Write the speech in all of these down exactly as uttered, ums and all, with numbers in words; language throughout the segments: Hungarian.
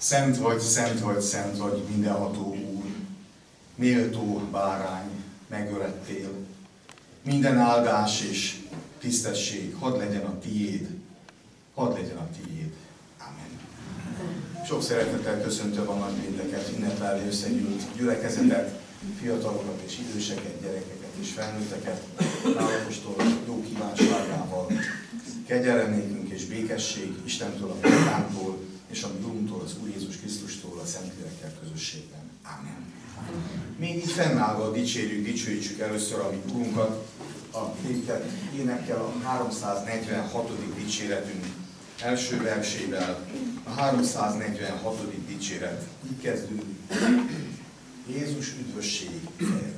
Szent vagy, szent vagy, szent vagy, mindenható Úr, méltó bárány, megölettél. Minden áldás és tisztesség, hadd legyen a tiéd, hadd legyen a tiéd. Amen. Sok szeretettel köszöntöm a nagypénteket, ünnepelni összegyűlt gyülekezetet, fiatalokat és időseket, gyerekeket és felnőtteket, Pálapostól jó kívánságával. Kegyelem nékünk és békesség Istentől, a Atyától, és a mi Urunktól, az Úr Jézus Krisztustól, a Szentlélekkel közösségben. Amen. Még így fennállva dicsérjük, dicsőítsük először a mi Urunkat, a tétet énekkel a háromszáznegyvenhatodik dicséretünk első versével. A háromszáznegyvenhatodik dicséret. Így kezdünk. Jézus üdvösség fejedelme.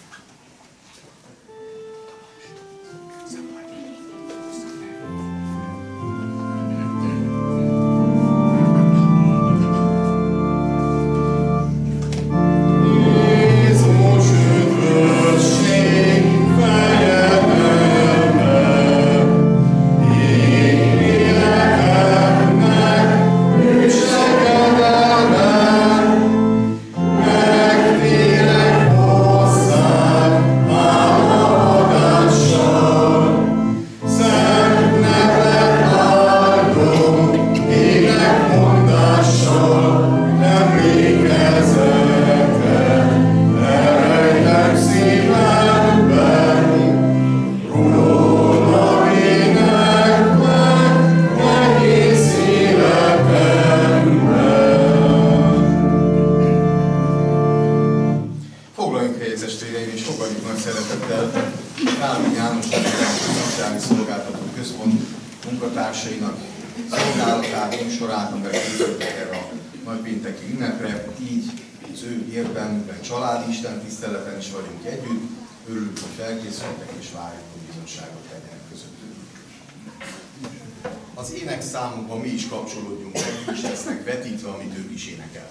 Az ének számukban mi is kapcsolódjunk meg, és lesznek vetítve, amit ők is énekel.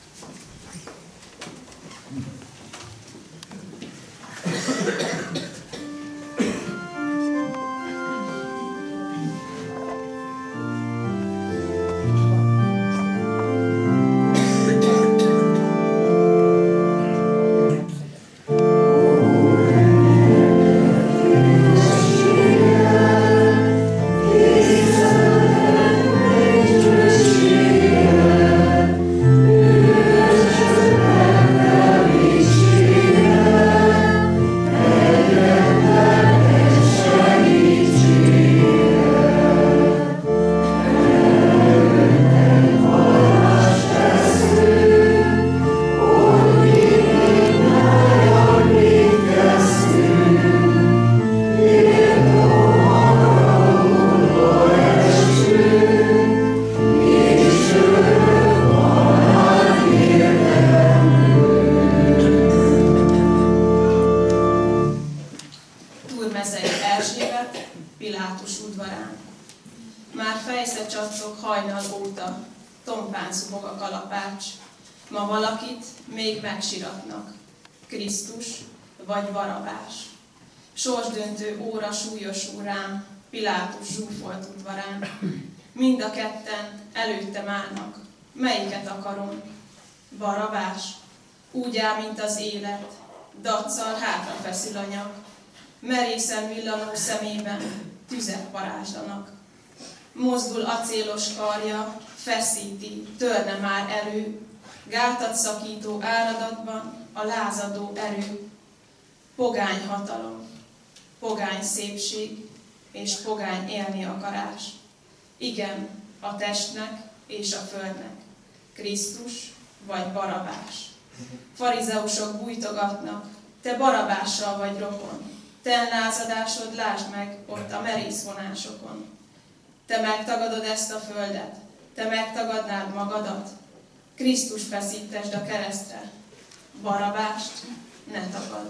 Megsiratnak. Krisztus vagy Barabás. Sorsdöntő óra súlyosul rám, Pilátus zsúfolt udvarán. Mind a ketten előttem állnak. Melyiket akarom? Barabás. Úgy áll, mint az élet. Daccal hátra feszül a nyak. Merészen villanó szemében tüzet varázslanak. Mozdul acélos karja, feszíti, törne már elő. Gátat szakító áradatban a lázadó erő, pogány hatalom, pogány szépség és pogány élni akarás. Igen, a testnek és a földnek, Krisztus vagy Barabás. Farizeusok bújtogatnak, te Barabással vagy rokon, te lázadásod lásd meg ott a merész vonásokon. Te megtagadod ezt a földet, te megtagadnád magadat, Krisztus feszítesd a keresztre, Barabást ne tagadd.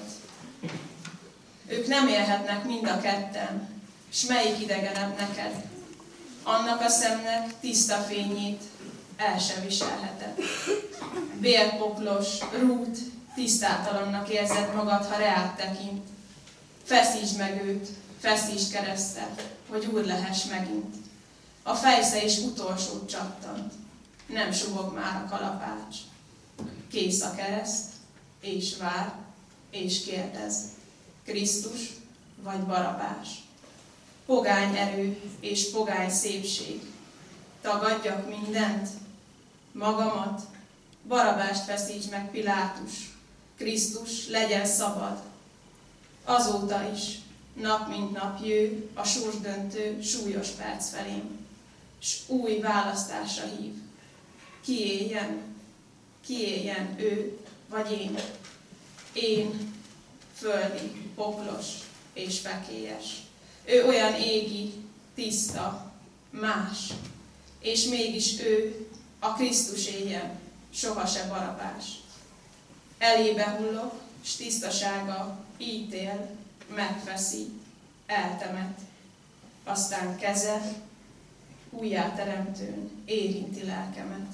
Ők nem élhetnek mind a ketten, s melyik idegenebb neked? Annak a szemnek tiszta fényét el se viselheted. Vérpoklos, rút, tisztátalannak érzed magad, ha reád tekint. Feszítsd meg őt, feszítsd keresztet, hogy Úr lehess megint. A fejsze is utolsót csattant. nem suhog már a kalapács. Kész a kereszt, és vár, és kérdez. Krisztus vagy Barabás? Pogány erő és pogány szépség. Tagadjak mindent? Magamat? Barabást feszíts meg, Pilátus. Krisztus legyen szabad. Azóta is, nap mint nap jő a sorsdöntő súlyos perc felém, s új választásra hív. Ki éljen? Ki éljen, ő vagy én? Én, földi, poklos és fekélyes. Ő olyan égi, tiszta, más, és mégis ő, a Krisztus éljen, soha se Barabás. Elébe hullok, s tisztasága ítél, megfeszít, eltemet, aztán keze újjáteremtőn érinti lelkemet.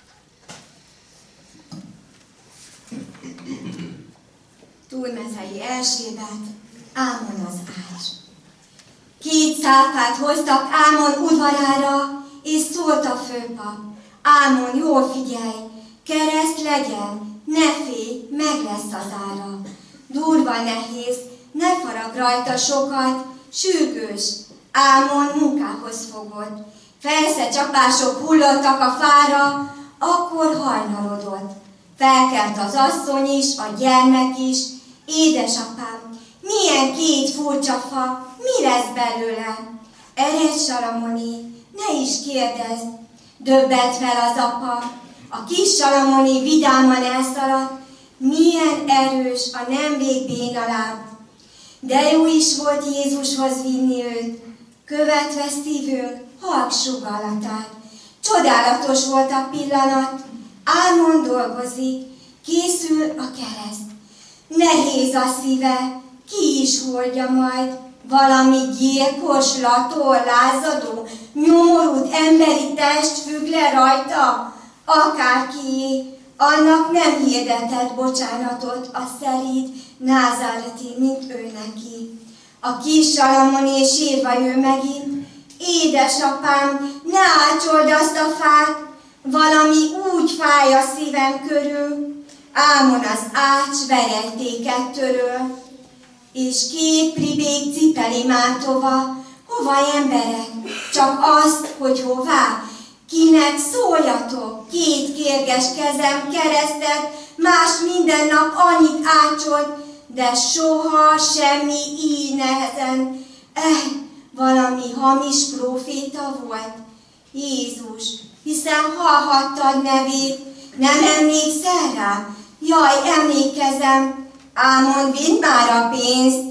Túlmezei Erzsébet, Ámon az ács. Két száfát hoztak Ámon udvarára, és szólt a főpap: Ámon, jól figyelj, kereszt legyen, ne félj, meg lesz az ára. Durva nehéz, ne farag rajta sokat, sürgős, Ámon munkához fogott. Fejszecsapások hullottak a fára, akkor hajnalodott. Felkelt az asszony is, a gyermek is. Édesapám, milyen két furcsa fa, mi lesz belőle? Eredj, Salamoni, ne is kérdezd. Döbbent fel az apa, a kis Salamoni vidáman elszaladt. Milyen erős a nemrég béna láb. De jó is volt Jézushoz vinni őt, követve szívünk halk sugallatát. Csodálatos volt a pillanat, Ámon dolgozik, készül a kereszt. Nehéz a szíve, ki is hordja majd, valami gyilkos, latol, lázadó, nyomorult emberi test függ le rajta, akárkié, annak nem hirdetett bocsánatot a szelíd názáreti, mint ő neki. A kis Salamoni sírva jő megint: Édesapám, ne ácsold azt a fát, valami úgy fáj a szívem körül. Ámon az ács verejtéket töröl, és két pribék cipeli mátova. Hova, emberek? Csak azt, hogy hová? Kinek szóljatok? Két kérges kezem keresztet, más minden nap annyit ácsolt, de soha semmi így nehezen. Eh, valami hamis próféta volt. Jézus, hiszen hallhattad nevét, nem emlékszel rá? Jaj, emlékezem, Ámon, vidd már a pénzt.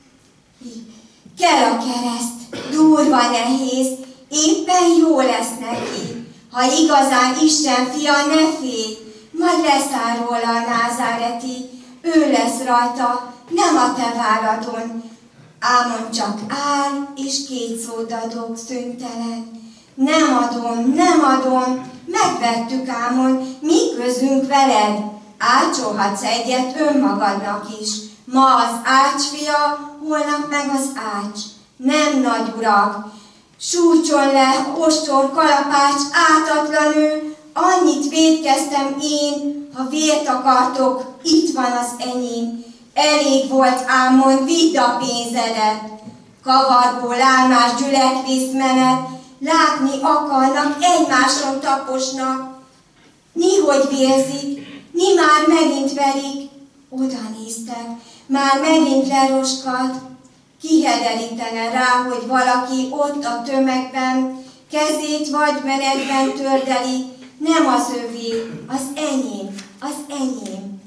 Kell a kereszt, durva nehéz, éppen jó lesz neki. Ha igazán Isten fia, ne félj, majd leszáll róla a názáreti, ő lesz rajta, nem a te váladon. Ámon csak áll, és két szót adok szüntelen. Nem adom, nem adom, megvettük, Ámon, mi közünk veled? Ácsolhatsz egyet önmagadnak is. Ma az ács fia, holnap meg az ács. Nem, nagy urak, sújtson le, ostor kalapács, átatlan ő, annyit vétkeztem én, ha vért akartok, itt van az enyém. Elég volt, Ámon, vidd a pénzedet. Kavargó, lálmás gyülekvészmenet, látni akarnak, egymáson taposnak. Nihogy vérzik, mi már megint verik. Oda néztek, már megint leroskadt. Kihederítene rá, hogy valaki ott a tömegben kezét vagy menetben tördeli. Nem az övé, az enyém, az enyém.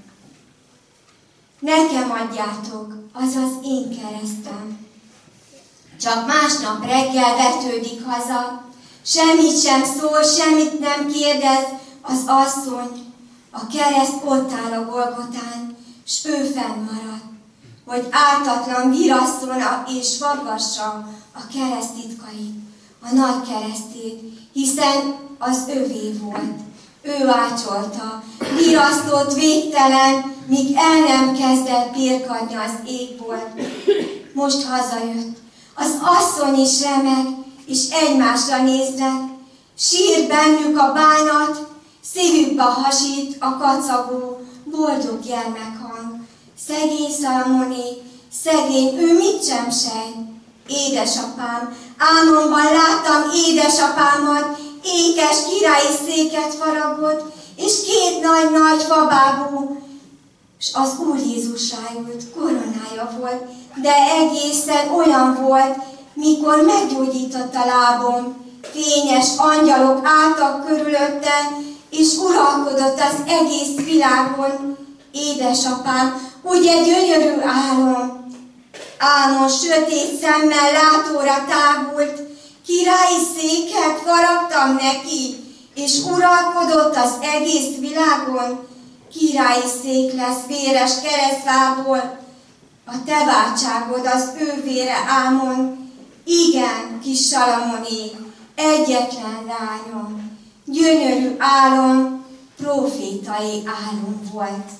Nekem adjátok, az az én keresztem. Csak másnap reggel vetődik haza, semmit sem szól, semmit nem kérdez az asszony. A kereszt ott áll a Golgotán, s ő fennmarad, hogy ártatlan virasszon és fagassa a kereszt titkait, a nagy keresztét, hiszen az övé volt. Ő ácsolta, virasztott végtelen, míg el nem kezdett birkadni az égból. Most hazajött, az asszony is remeg, és egymásra néznek, Sír bennük a bánat, szívükbe hasít a kacagó, boldog gyermekhang. Szegény Szalamoné, szegény, ő mit sem sejt. Édesapám, álmomban láttam édesapámat, ékes királyi széket faragott, és két nagy-nagy fabábú, s az Úr Jézus ráült, koronája volt, de egészen olyan volt, mikor meggyógyított a lábom. Fényes angyalok álltak körülötte, és uralkodott az egész világon. Édesapám, ugye gyönyörű álom. Álmon sötét szemmel látóra tágult, királyi széket faragtam neki, és uralkodott az egész világon. Királyi szék lesz véres keresztvából, a te váltságod az ő vére álmon. Igen, kis Salamoné, egyetlen lányom, gyönyörű álom, profétai álom volt.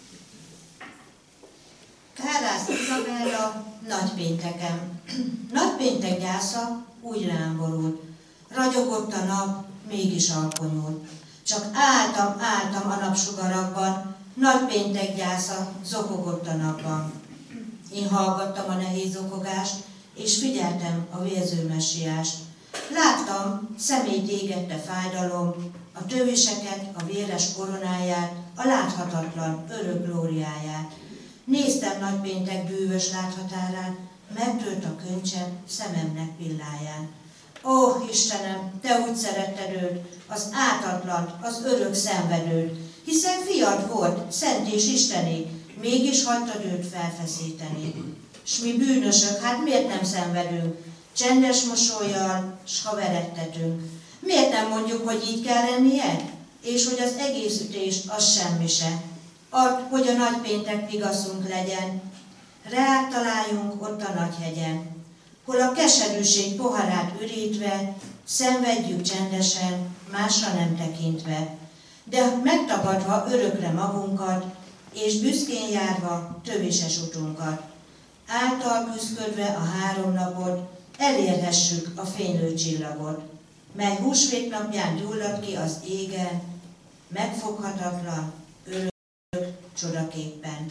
Kárász Izabella nagypénteken. Nagypéntek gyásza úgy rám borult. Ragyogott a nap, mégis alkonyult. Csak álltam, álltam a napsugarakban, nagypéntek gyásza zokogott a napban. Én hallgattam a nehéz zokogást, és figyeltem a vérző messiást. Láttam, szemét égette fájdalom, a töviseket, a véres koronáját, a láthatatlan örök glóriáját. Néztem nagypéntek bűvös láthatárán, megtört a könycsen szememnek pilláján. Ó, Istenem, te úgy szeretted őt, az ártatlan, az örök szenvedőt, hiszen fiad volt, szent és isteni, mégis hagytad őt felfeszíteni. S mi bűnösök, hát miért nem szenvedünk? Csendes mosollyal, s ha verettetünk. Miért nem mondjuk, hogy így kell lennie? És hogy az egész ütés az semmi se. Add, hogy a nagypéntek vigaszunk legyen, reát találjunk ott a nagy hegyen. Hol a keserűség poharát ürítve, szenvedjük csendesen, másra nem tekintve, de megtagadva örökre magunkat, és büszkén járva tövises utunkat. Által küszködve a három napot, elérhessük a fénylő csillagot, mely húsvét napján gyullad ki az égen, megfoghatatlan, örök csodaképpen.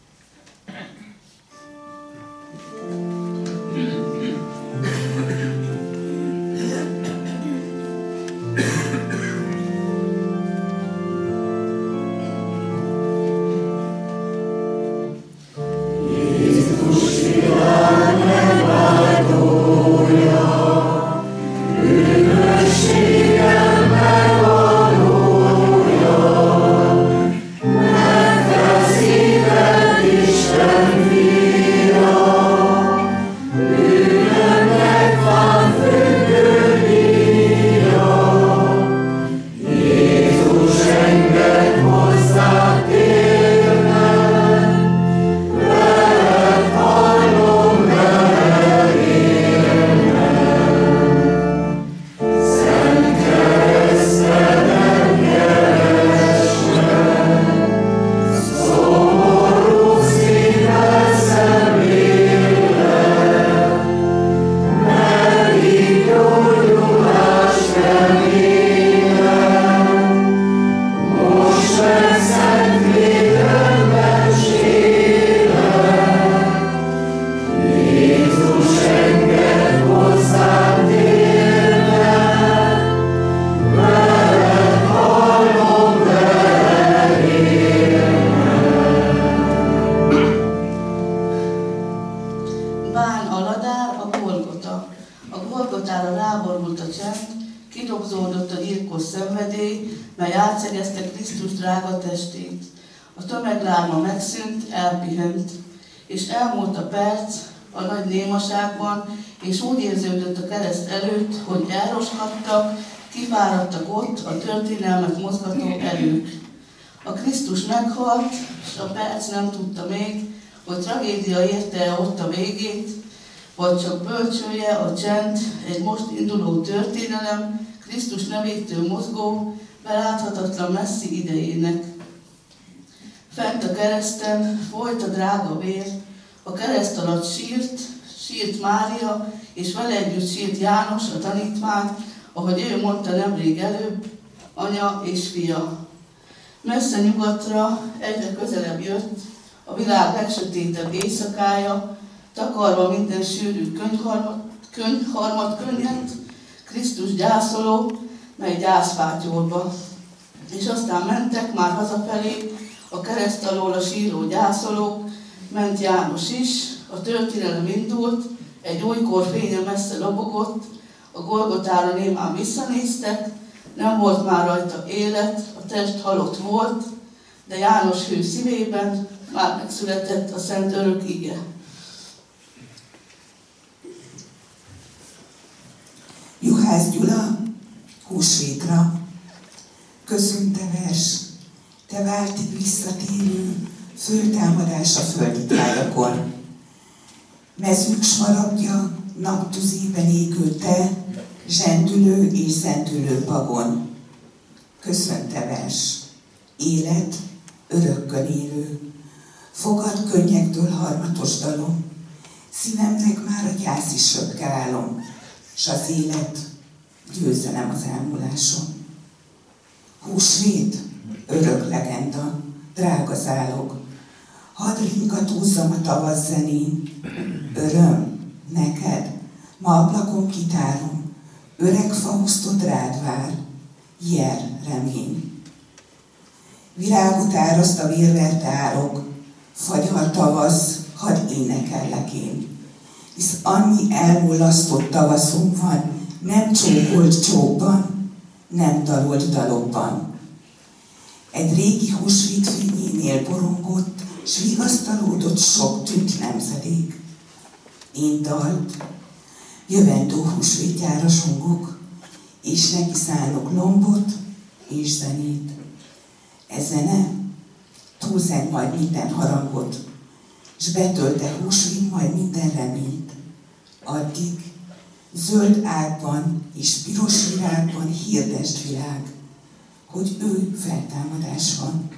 És úgy érződött a kereszt előtt, hogy elroskadtak, kifáradtak ott a történelmet mozgató erők. A Krisztus meghalt, és a perc nem tudta még, hogy tragédia érte ott a végét, vagy csak bölcsője a csend, egy most induló történelem, Krisztus nevétől mozgó, beláthatatlan messzi idejének. Fent a kereszten folyt a drága vér, a kereszt alatt sírt, sírt Mária, és vele együtt sírt János, a tanítvány, ahogy ő mondta nemrég előbb, anya és fia. Messze nyugatra egyre közelebb jött a világ legsötétebb éjszakája, takarva minden sűrű könyvharmat, könyvharmat könnyet, Krisztus gyászoló, mely gyászfátyolba. És aztán mentek már hazafelé, a kereszt alól a síró gyászolók, ment János is, a történelem indult, egy újkor fénye messze lobogott, a Golgotára némán visszanéztek, nem volt már rajta élet, a test halott volt, de János hű szívében már megszületett a szent örök ige. Juhász Gyula, húsvétra. Köszönte vers, te váltig visszatérő, föltámadás a földi tájakon. Mezők smaragdja, naptüzében égő te, zsendülő és zendülő pagon. Köszönte vers, élet, örökkön élő, fogad könnyektől harmatos dalom, szívemnek már a gyász is röpke álom, s az élet győzelem az elmúláson. Húsvét, örök legenda, drága zálog, hadd ringatózzam a tavasz zenén, öröm, neked, ma ablakon kitárom, öreg Fausztod rád vár, jer remény. Virágot áraszt a vérvert árok, fagyar tavasz, hadd énekellek én. Hisz annyi elmullasztott tavaszunk van, nem csókolt csókban, nem dalolt dalokban. Egy régi húsvét fényénél borongott, s vigasztalódott sok tűnt nemzedék. Én dalt, jövendő húsvétjára sungok, és neki szánok lombot és zenét. E zene túlzeng majd minden harangot, s betölte húsvét majd minden reményt. Addig zöld ágban és piros virágban hirdesd világ, hogy ő feltámadás van.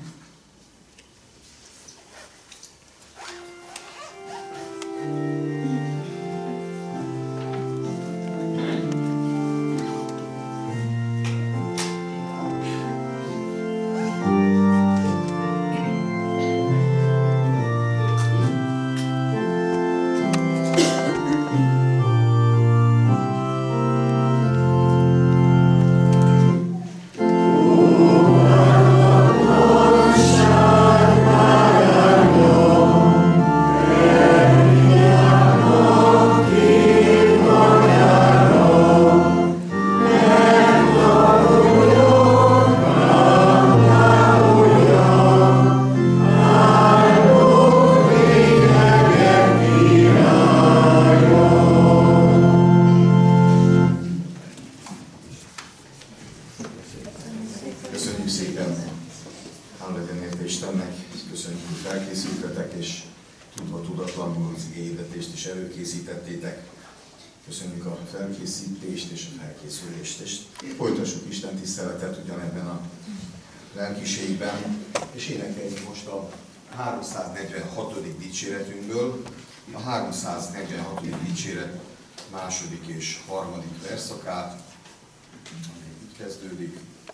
Köszönjük a felkészítést és a felkészülést, és folytassuk Isten tiszteletet ugyanebben a lelkiségben, és énekeljük most a háromszáznegyvenhatodik dicséretünkből, a háromszáznegyvenhatodik dicséret második és harmadik verszakát, így kezdődik.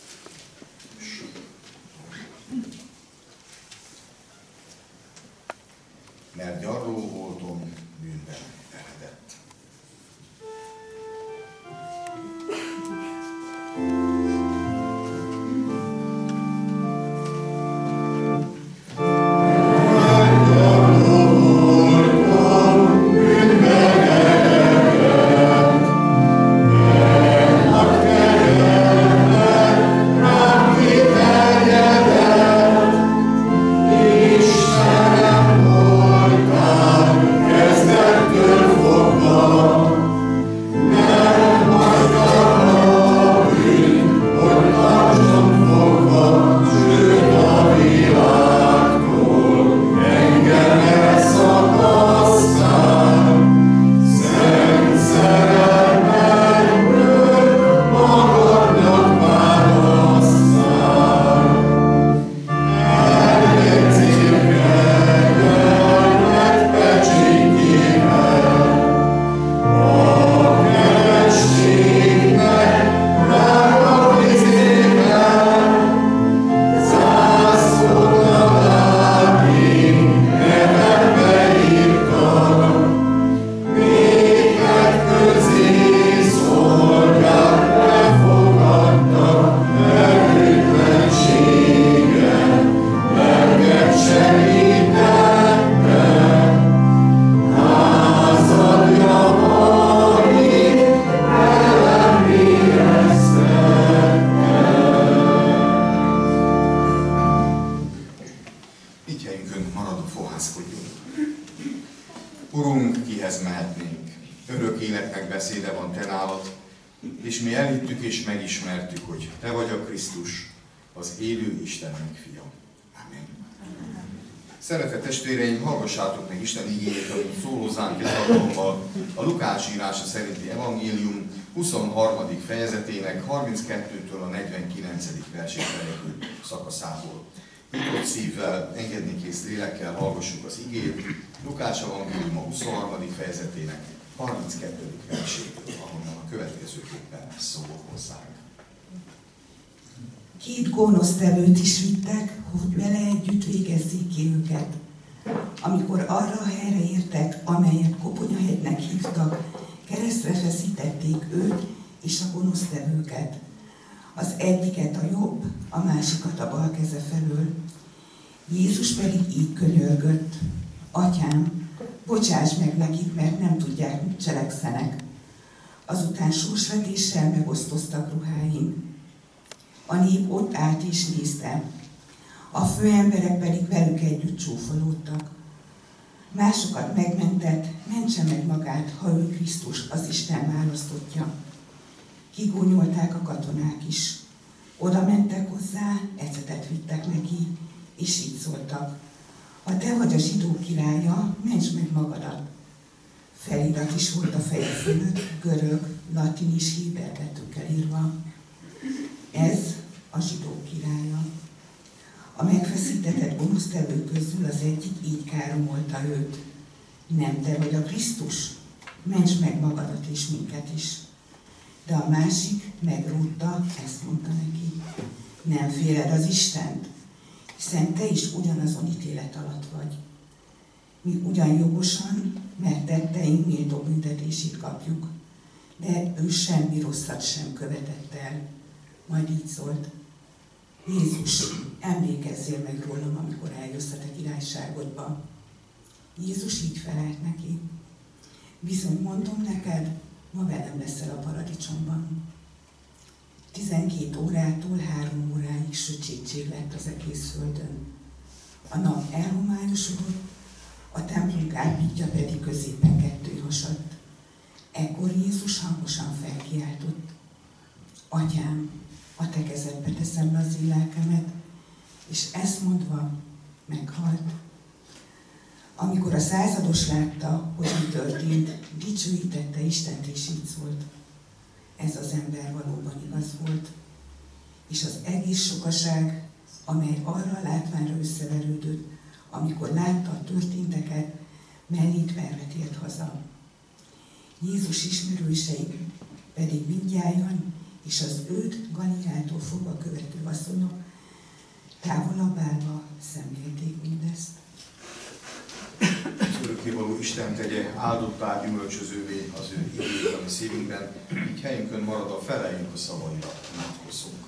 Mert gyarló voltom, bűnben eredett. Amen. megismertük, hogy Te vagy a Krisztus, az élő Istennek fia. Amen. Szeretett testvéreim, hallgassátok meg Isten igéjét, amit szól hozzánk ez alkalommal a Lukács írása szerinti evangélium huszonharmadik fejezetének harminckettőtől a negyvenkilencedik versig terjedő szakaszából. Nyitott szívvel, engednikész lélekkel hallgassuk az igét, Lukács evangélium a huszonharmadik fejezetének harminckettedik verségtől, ahonnan a következőképpen szól hozzánk. Két gonosztevőt is vittek, hogy vele együtt végezzék ki őket. Amikor arra a helyre értek, amelyet Koponyahegynek hívtak, keresztre feszítették őt és a gonosztevőket. Az egyiket a jobb, a másikat a bal keze felől. Jézus pedig így könyörgött: Atyám, bocsáss meg nekik, mert nem tudják, mit cselekszenek. Azután sorsvetéssel megosztoztak ruháim. A nép ott állt és nézte, a főemberek pedig velük együtt csúfolódtak. Másokat megmentett, mentse meg magát, ha ő Krisztus, az Isten választottja. Kigúnyolták a katonák is. Oda mentek hozzá, ecetet vittek neki, és így szóltak: Ha te vagy a zsidók királya, mentsd meg magadat. Felirat is volt a feje fölött, görög, latin és héber betűkkel írva. Ez a zsidók királya. A megfeszítetett gonosztevők közül az egyik így káromolta őt: Nem te vagy a Krisztus? Mentsd meg magadat és minket is. De a másik megrúgta, ezt mondta neki: Nem féled az Istent, hiszen te is ugyanazon ítélet alatt vagy. Mi ugyan jogosan, mert tetteink méltó büntetését kapjuk, de ő semmi rosszat sem követett el. Majd így szólt: Jézus, emlékezzél meg rólam, amikor eljössz a te királyságodba. Jézus így felelt neki: Bizony mondom neked, ma velem leszel a paradicsomban. Tizenkét órától három óráig sötétség lett az egész földön. A nap elhomályosodott, a templom kárpítja pedig középen ketté hasadt. Ekkor Jézus hangosan felkiáltott: Atyám, a te kezedbe teszem le az én lelkemet, és ezt mondva meghalt. Amikor a százados látta, hogy mi történt, dicsőítette Istent, és így szólt: Ez az ember valóban igaz volt. És az egész sokaság, amely arra a látványra összeverődött, amikor látta a történteket, mellét verve tért haza. Jézus ismerősei pedig mindnyájan, és az őt Galileától fogva követő asszonyok távolabb állva szemlélték mindezt. Az örökkévaló Isten tegye áldottá, gyümölcsözővé az ő igéjét a mi szívünkben, így helyünkön maradva feleljünk a szavaira, imádkozzunk.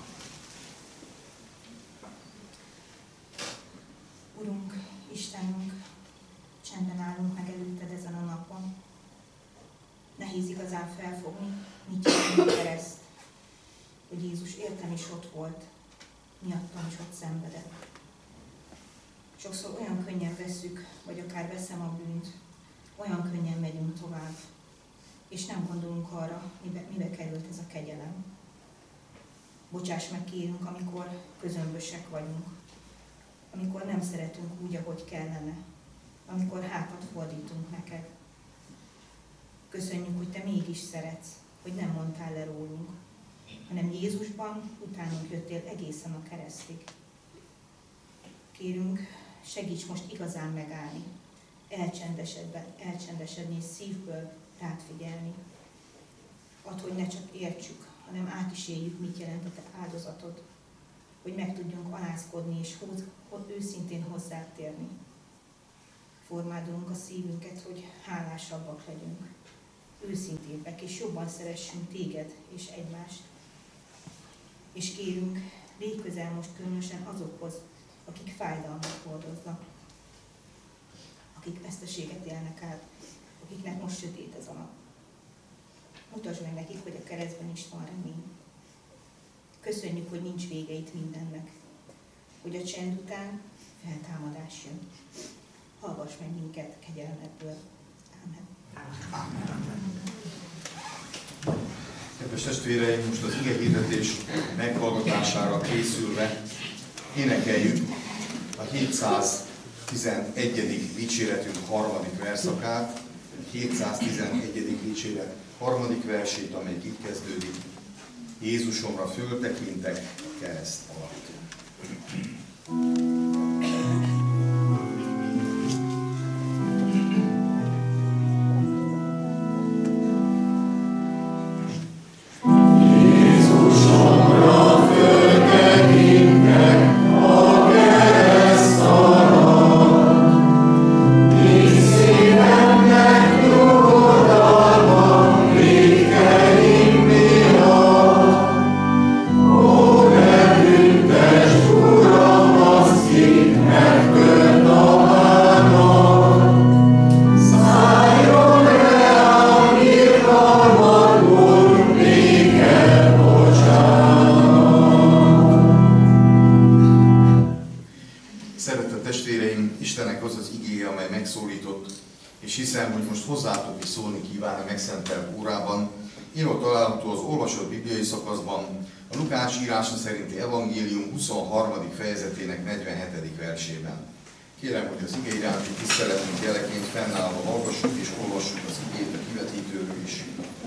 Urunk, Istenünk, csendben állunk meg előtted ezen a napon. Nehéz igazán felfogni, mit jelent a kereszt, hogy Jézus értem is ott volt, miattam is ott szenvedett. Sokszor olyan könnyen vesszük, vagy akár veszem a bűnt, olyan könnyen megyünk tovább, és nem gondolunk arra, mibe, mibe került ez a kegyelem. Bocsáss meg, kérünk, amikor közömbösek vagyunk, amikor nem szeretünk úgy, ahogy kellene, amikor hátat fordítunk neked. Köszönjük, hogy te mégis szeretsz, hogy nem mondtál le rólunk, hanem Jézusban utánunk jöttél egészen a keresztig. Kérünk, segíts most igazán megállni, elcsendesedve, elcsendesedni és szívből rád figyelni. Add, hogy ne csak értsük, hanem át is éljük, mit jelent a te áldozatod, hogy meg tudjunk alázkodni és hoz, hoz, őszintén hozzád térni. Formálunk a szívünket, hogy hálásabbak legyünk, őszintébbek, és jobban szeressünk téged és egymást. És kérünk, légy közel most különösen azokhoz, akik fájdalmat hordoznak, akik veszteséget élnek át, akiknek most sötét ez a nap. Mutasd meg nekik, hogy a keresztben is van remény. Köszönjük, hogy nincs vége itt mindennek, hogy a csend után feltámadás jön. Hallgass meg minket kegyelmedből. Amen. Amen. Kedves testvéreim, most az ige hirdetés meghallgatására készülve énekeljük a hétszáztizenegyedik dicséretünk harmadik verszakát, hétszáztizenegyedik dicséret harmadik versét, amely itt kezdődik. Jézusomra föltekintek kereszt alatt. Szerinti evangélium huszonharmadik fejezetének negyvenhetedik versében. Kérem, hogy az ige iránti tiszteletünk jeleként fennállva hallgassuk és olvassuk az igét a kivetítőről is.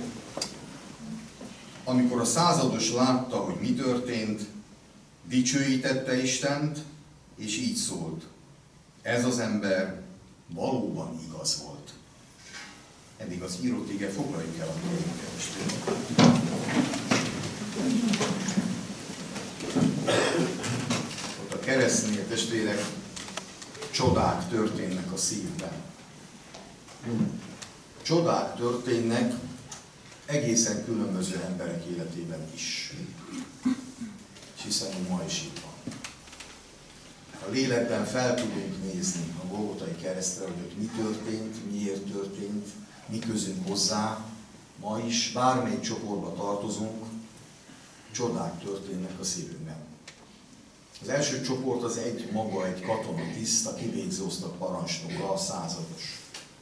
Amikor a százados látta, hogy mi történt, dicsőítette Istent, és így szólt: ez az ember valóban igaz volt. Eddig az írott ige, foglaljuk el a helyünket. Ott a keresztnél, testvérek, csodák történnek a szívben. Csodák történnek egészen különböző emberek életében is. És hiszen ma is így van. A lélekben fel tudunk nézni a Golgotai keresztre, hogy ott mi történt, miért történt, mi közünk hozzá. Ma is bármelyik csoportba tartozunk, csodák történnek a szívünkben. Az első csoport az egy maga, egy katonatiszt, a kivégzőosztag parancsnoka, a százados.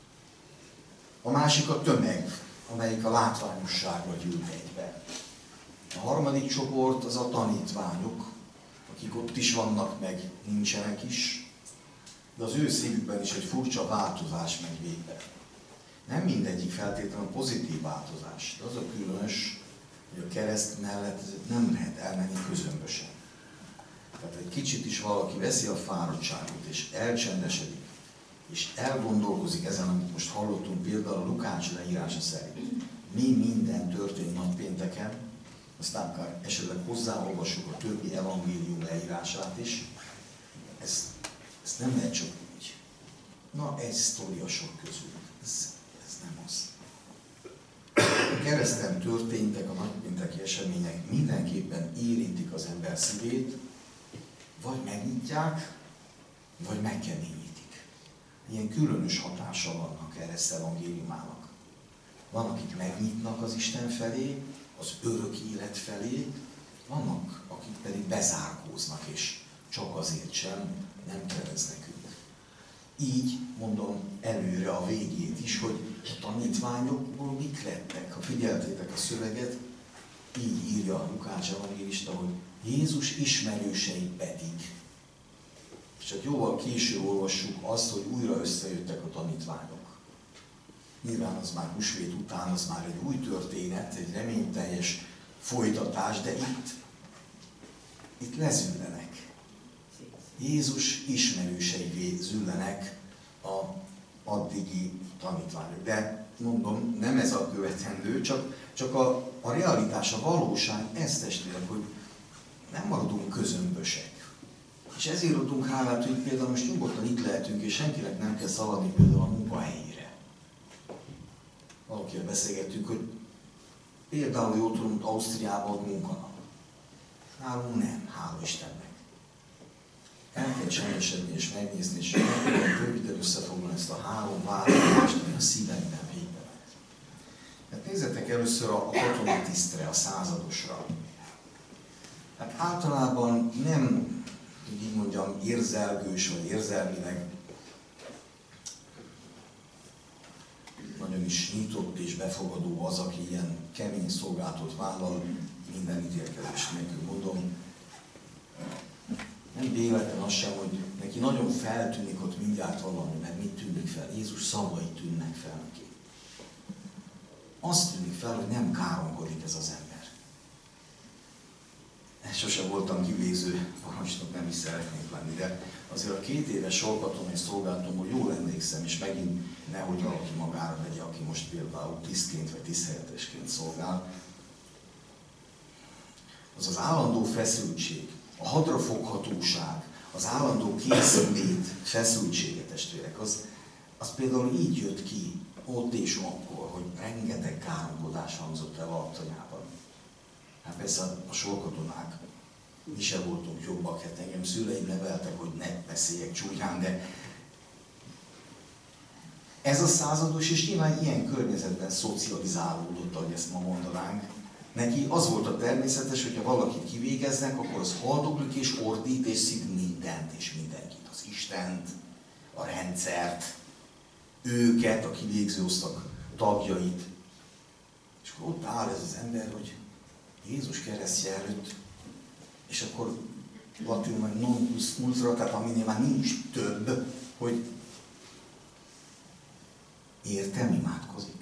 A másik a tömeg, amelyik a látványosságra gyűlt egybe. A harmadik csoport az a tanítványok, akik ott is vannak, meg nincsenek is, de az ő szívükben is egy furcsa változás megy végbe. Nem mindegyik feltétlenül pozitív változás, de az a különös, hogy a kereszt mellett nem lehet elmenni közömbösen. Tehát egy kicsit is valaki veszi a fáradtságot, és elcsendesedik, és elgondolkozik ezen, amit most hallottunk, például a Lukács leírása szerint. Mi minden történt nagypénteken, aztán akár esetleg hozzáolvassuk a többi evangélium leírását is. Ez, ez nem lehet csak úgy. Na, egy sztori a sor közül. Ez, ez nem az. A kereszten történtek a nagypénteki események, mindenképpen érintik az ember szívét, vagy megnyitják, vagy megkeményítik. Ilyen különös hatása van a kereszt evangéliumának. Van, akik megnyitnak az Isten felé, az örök élet felé, vannak, akik pedig bezárkóznak, és csak azért sem nem kerez nekünk. Így mondom előre a végét is, hogy a tanítványokból mik lettek. Ha figyeltétek a szöveget, így írja a Lukács evangélista, hogy Jézus ismerősei pedig. És csak jóval később olvassuk azt, hogy újra összejöttek a tanítványok. Nyilván az már húsvét után, az már egy új történet, egy reményteljes folytatás, de itt, itt lezüllenek. Jézus ismerősei züllenek a addigi tanítványok. De mondom, nem ez a követendő, csak, csak a, a realitás, a valóság, ez testvérek, hogy nem maradunk közömbösek. És ezért adunk hálát, hogy például most nyugodtan itt lehetünk, és senkinek nem kell szaladni például a munkahelyére. Valakivel beszélgettünk, hogy például jól tudom, hogy Ausztriában ott munkanap. Nálunk nem, hála Istennek. El kell csendesedni és megnézni, és röviden összefoglalni ezt a három vállalást, ami a szívemben végbe megy. Hát nézzetek először a katonatisztre, a századosra. Hát általában nem, hogy így mondjam, érzelgős vagy érzelmileg nagyon is nyitott és befogadó az, aki ilyen kemény szolgálatot vállal, minden ítélkezés nélkül mondom. Nem véletlen az sem, hogy neki nagyon feltűnik ott mindjárt valami, mert mit tűnik fel? Jézus szavai tűnnek fel neki. Azt tűnik fel, hogy nem káromkodik ez az ember. Sose voltam kivégző parancsnok, nem is szeretnék lenni, de azért a két éves sorkatonai szolgálatomból jól emlékszem, és megint nehogy valaki magára vegye, aki most például tisztként vagy tiszthelyettesként szolgál. Az az állandó feszültség, a hadrafoghatóság, az állandó készülét, feszültsége, testvérek, az, az például így jött ki ott és akkor, hogy rengeteg káromkodás hangzott el Alaptanyában. Hát persze a sorkatonák, mi se voltunk jobbak, hát engem szüleim neveltek, hogy ne beszéljek csúnyán, de ez a százados, és nyilván ilyen környezetben szocializálódott, ahogy ezt ma mondanánk. Neki az volt a természetes, hogyha valakit kivégeznek, akkor az haldoklik és ordít, és szid mindent és mindenkit. Az Istent, a rendszert, őket, a kivégző osztag tagjait. És akkor ott áll ez az ember, hogy Jézus keresztje előtt, és akkor latinul meg non plus ultra, tehát aminél már nincs több, hogy értem imádkozik.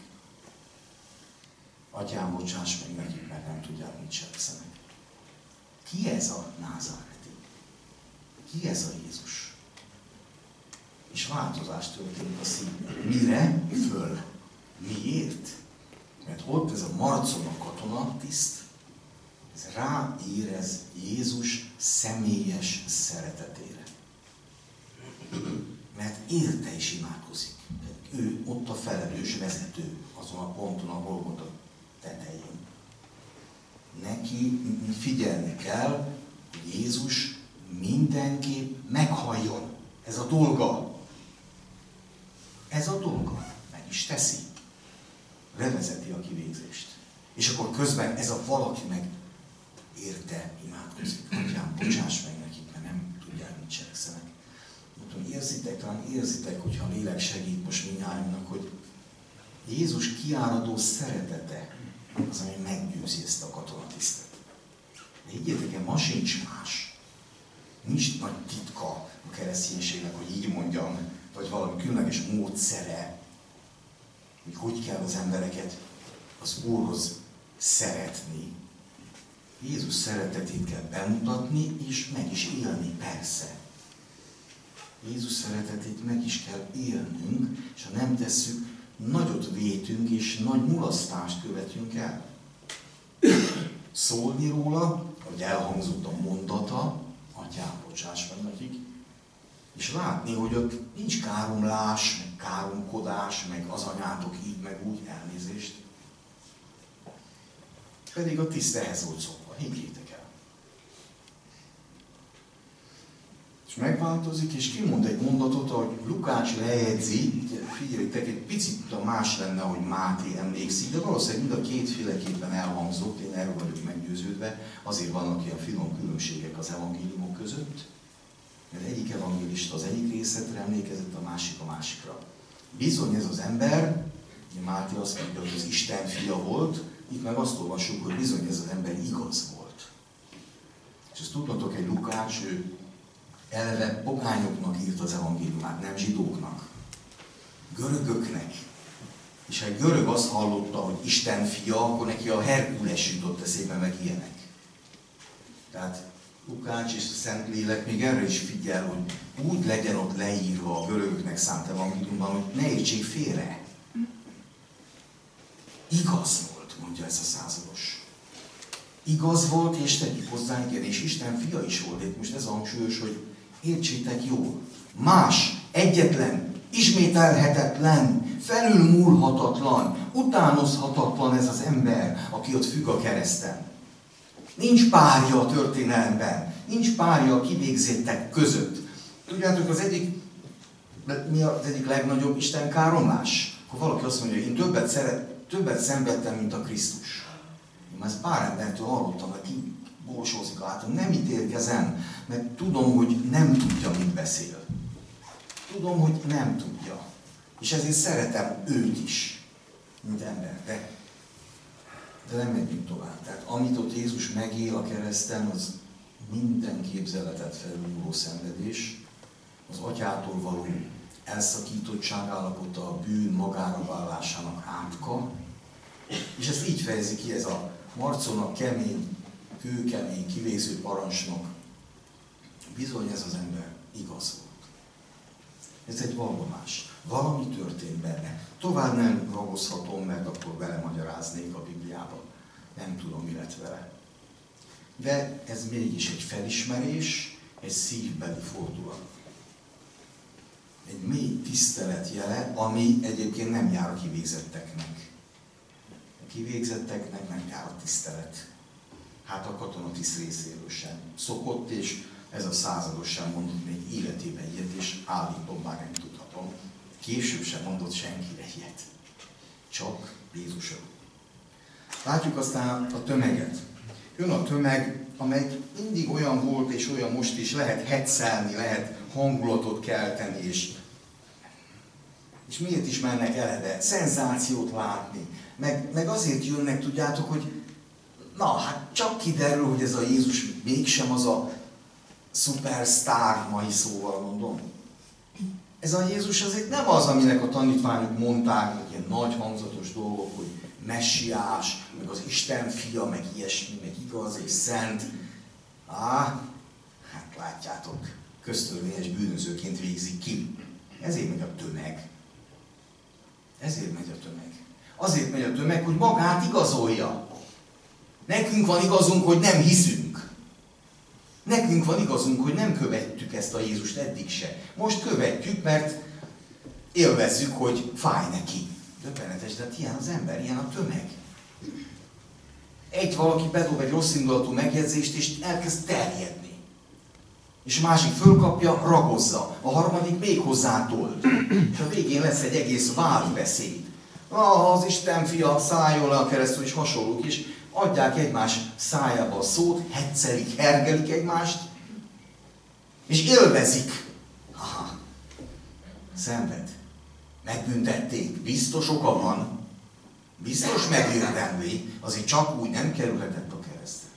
Atyám, bocsáss meg nekik, mert nem tudják, mit cselekszenek. Ki ez a názáreti? Ki ez a Jézus? És változás történik a szívben. Mire? Föl. Miért? Mert ott ez a marcona katona tiszt, ez ráérez Jézus személyes szeretetére. Mert érte is imádkozik. Ő ott a felelős vezető azon a ponton, ahol volt a tetején. Neki figyelni kell, hogy Jézus mindenképp meghalljon. Ez a dolga. Ez a dolga. Meg is teszi. Levezeti a kivégzést. És akkor közben ez a valaki meg érte imádkozik. Atyám, bocsáss meg nekik, mert nem tudják, mit cselekszenek. Mondom, érzitek, talán érzitek, hogyha a lélek segít most mindnyájunknak, hogy Jézus kiáradó szeretete az, ami meggyőzi ezt a katonatisztet. De higgyétek el, ma sincs más. Nincs nagy titka a kereszténységnek, hogy így mondjam, vagy valami különleges módszere, hogy hogy kell az embereket az Úrhoz szeretni. Jézus szeretetét kell bemutatni, és meg is élni, persze. Jézus szeretetét meg is kell élnünk, és ha nem tesszük, nagyot vétünk, és nagy mulasztást követünk el. Szólni róla, hogy elhangzott a mondata, atyám, bocsáss meg nekik, és látni, hogy ott nincs káromlás, meg káromkodás, meg az anyátok így, meg úgy, elnézést. Pedig a tiszt ehhez volt szólva, higgyétek el. És megváltozik, és kimond egy mondatot, ahogy Lukács lejegyzi, figyeljétek, egy picit más lenne, hogy Máté emlékszik, de valószínűleg mind a kétféleképpen elhangzott, én erről vagyok meggyőződve, azért vannak ilyen finom különbségek az evangéliumok között, mert egyik evangélista az egyik részletre emlékezett, a másik a másikra. Bizony ez az ember, Máté azt mondja, hogy az Isten fia volt, itt meg azt olvassuk, hogy bizony ez az ember igaz volt. És ezt tudnatok, egy Lukács, ő eleve pogányoknak írt az evangéliumát, nem zsidóknak. Görögöknek. És ha egy görög azt hallotta, hogy Isten fia, akkor neki a Herkules jutott eszébe, meg ilyenek. Tehát Lukács és a Szentlélek még erre is figyel, hogy úgy legyen ott leírva a görögöknek szánt evangéliumban, hogy ne értsék félre. Igaz volt, mondja ez a százados. Igaz volt, és tegyük hozzá, igen, és Isten fia is volt. Itt most ez a hangsúlyos, hogy értsétek jól. Más, egyetlen, ismételhetetlen, felülmúlhatatlan, utánozhatatlan ez az ember, aki ott függ a kereszten. Nincs párja a történelemben, nincs párja a kivégzettek között. Tudjátok, az egyik, mi az egyik legnagyobb Isten káromlás? Akkor valaki azt mondja, hogy én többet, szeret, többet szenvedtem, mint a Krisztus. Én már ezt pár embertől hallottam, aki borsózik át, nem ítélkezem, mert tudom, hogy nem tudja, mit beszél. Tudom, hogy nem tudja. És ezért szeretem őt is. mint ember. De, de nem megyünk tovább. Tehát amit ott Jézus megél a kereszten, az minden képzeletet felülmúló szenvedés, az atyától való elszakítottság állapota, a bűn magára vállásának átka, és ezt így fejezi ki ez a Marconak kemény, kőkemény, kivégző parancsnok. Bizony ez az ember igaz volt. Ez egy vallomás. Valami történt benne. Tovább nem ragozhatom, mert akkor belemagyaráznék a Bibliába. Nem tudom, mi lett vele. De ez mégis egy felismerés, egy szívbeli fordulat. Egy mély tisztelet jele, ami egyébként nem jár a kivégzetteknek. A kivégzetteknek nem jár a tisztelet. Hát a katonatiszt részéről sem szokott, és ez a százados sem mondott még életében ilyet, és állítom, bár nem tudhatom. Később sem mondott senkire ilyet. Csak Jézusra. Látjuk aztán a tömeget. Jön a tömeg, amely mindig olyan volt, és olyan most is, lehet heccelni, lehet hangulatot kelteni, és, és miért is mennek eleve? Szenzációt látni. Meg, meg azért jönnek, tudjátok, hogy na, hát csak kiderül, hogy ez a Jézus mégsem az a szupersztár, mai szóval mondom. Ez a Jézus azért nem az, aminek a tanítványok mondták, hogy ilyen nagy hangzatos dolgok, hogy messiás, meg az Isten fia, meg ilyesmi, meg igaz és szent. Á, hát látjátok, köztörvényes bűnözőként végzik ki. Ezért megy a tömeg. Ezért megy a tömeg. Azért megy a tömeg, hogy magát igazolja. Nekünk van igazunk, hogy nem hiszünk. Nekünk van igazunk, hogy nem követjük ezt a Jézust eddig se. Most követjük, mert élvezzük, hogy fáj neki. Döbbenetes, de hát ilyen az ember, ilyen a tömeg. Egy valaki bedob egy rossz indulatú megjegyzést, és elkezd terjedni. És a másik fölkapja, ragozza. A harmadik még hozzátold. És a végén lesz egy egész válbeszéd. Ah, az Isten fia, szálljon le a keresztül, és hasonlók is. Adják egymás szájába a szót, heccelik, hergelik egymást, és élvezik. Aha, szenved. Megbüntették, biztos oka van, biztos megérdemli, azért csak úgy nem kerülhetett a keresztre.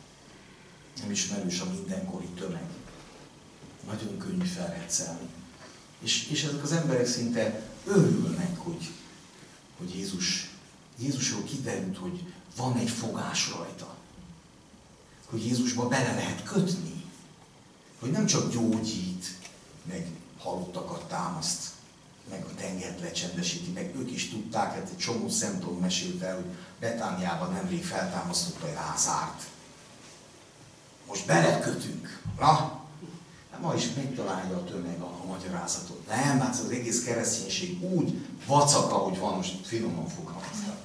Nem ismerős a mindenkori tömeg. Nagyon könnyű felhetszelni. És, és ezek az emberek szinte örülnek, hogy, hogy Jézus, Jézusról kiderült, hogy van egy fogás rajta. Hogy Jézusba bele lehet kötni. Hogy nem csak gyógyít, meg halottakat támaszt, meg a tengert lecsendesíti, meg ők is tudták, hát egy csomó szemtanú mesélt el, hogy Betániában nemrég feltámasztotta egy Lázárt. Most belekötünk. Na, hát ma is megtalálja a tömeg a, a magyarázatot. Nem, hát az egész kereszténység úgy vacak, ahogy van, most finoman fogalmaztam.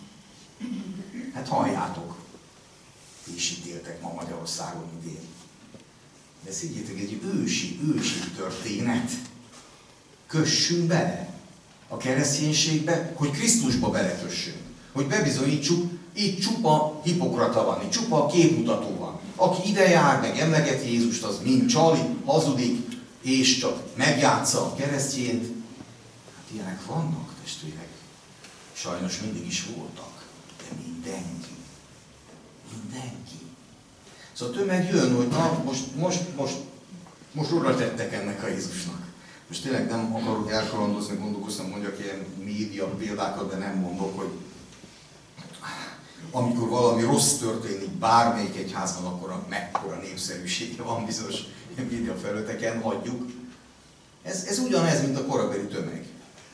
Hát halljátok, ti is itt éltek ma Magyarországon idén. De sziggyétek, egy ősi, ősi történet. Kössünk bele a kereszténységbe, hogy Krisztusba belekössünk. Hogy bebizonyítsuk, itt csupa hipokrata van, itt csupa képmutató van. Aki ide jár, meg emlegeti Jézust, az mind csali, hazudik, és csak megjátsza a keresztjént. Hát ilyenek vannak, testvérek. Sajnos mindig is voltak, de mindenki. Mindenki. Szóval a tömeg jön, hogy na, most, most, most, most oda tettek ennek a Jézusnak. Most tényleg nem akarok elkalandozni, gondolkoztam, mondjak ilyen média példákat, de nem mondok, hogy amikor valami rossz történik bármelyik egyházban, akkor mekkora népszerűsége van bizonyos média felületeken, hagyjuk. Ez, ez ugyanez, mint a korabeli tömeg.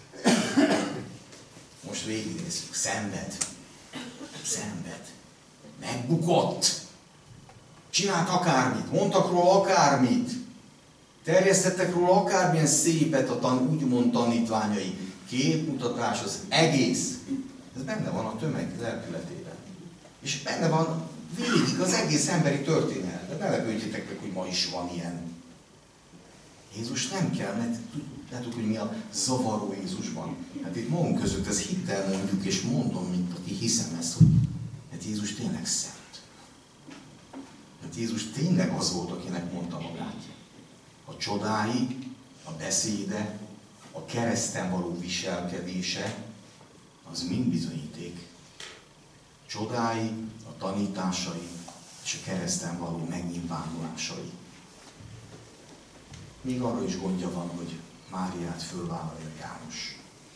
Most végignézzük. Szenved. Szenved. Megbukott. Csinált akármit. Mondtak róla akármit. Terjesztettek róla akármilyen szépet a tan, úgymond tanítványai. Képmutatás az egész. Ez benne van a tömeg lelkületében. És benne van végig az egész emberi történet. De ne lepődjétek meg, hogy ma is van ilyen. Jézus nem kell, mert tudjátok, hogy mi a zavaró Jézusban. Hát itt magunk között ezt hittel mondjuk, és mondom, mint aki hiszem ezt, hogy hát Jézus tényleg szent. Hát Jézus tényleg az volt, akinek mondta magát. A csodái, a beszéde, a kereszten való viselkedése, az mind bizonyíték. Csodái, a tanításai és a kereszten való megnyilvánulásai. Még arra is gondja van, hogy Máriát fölvállalja János.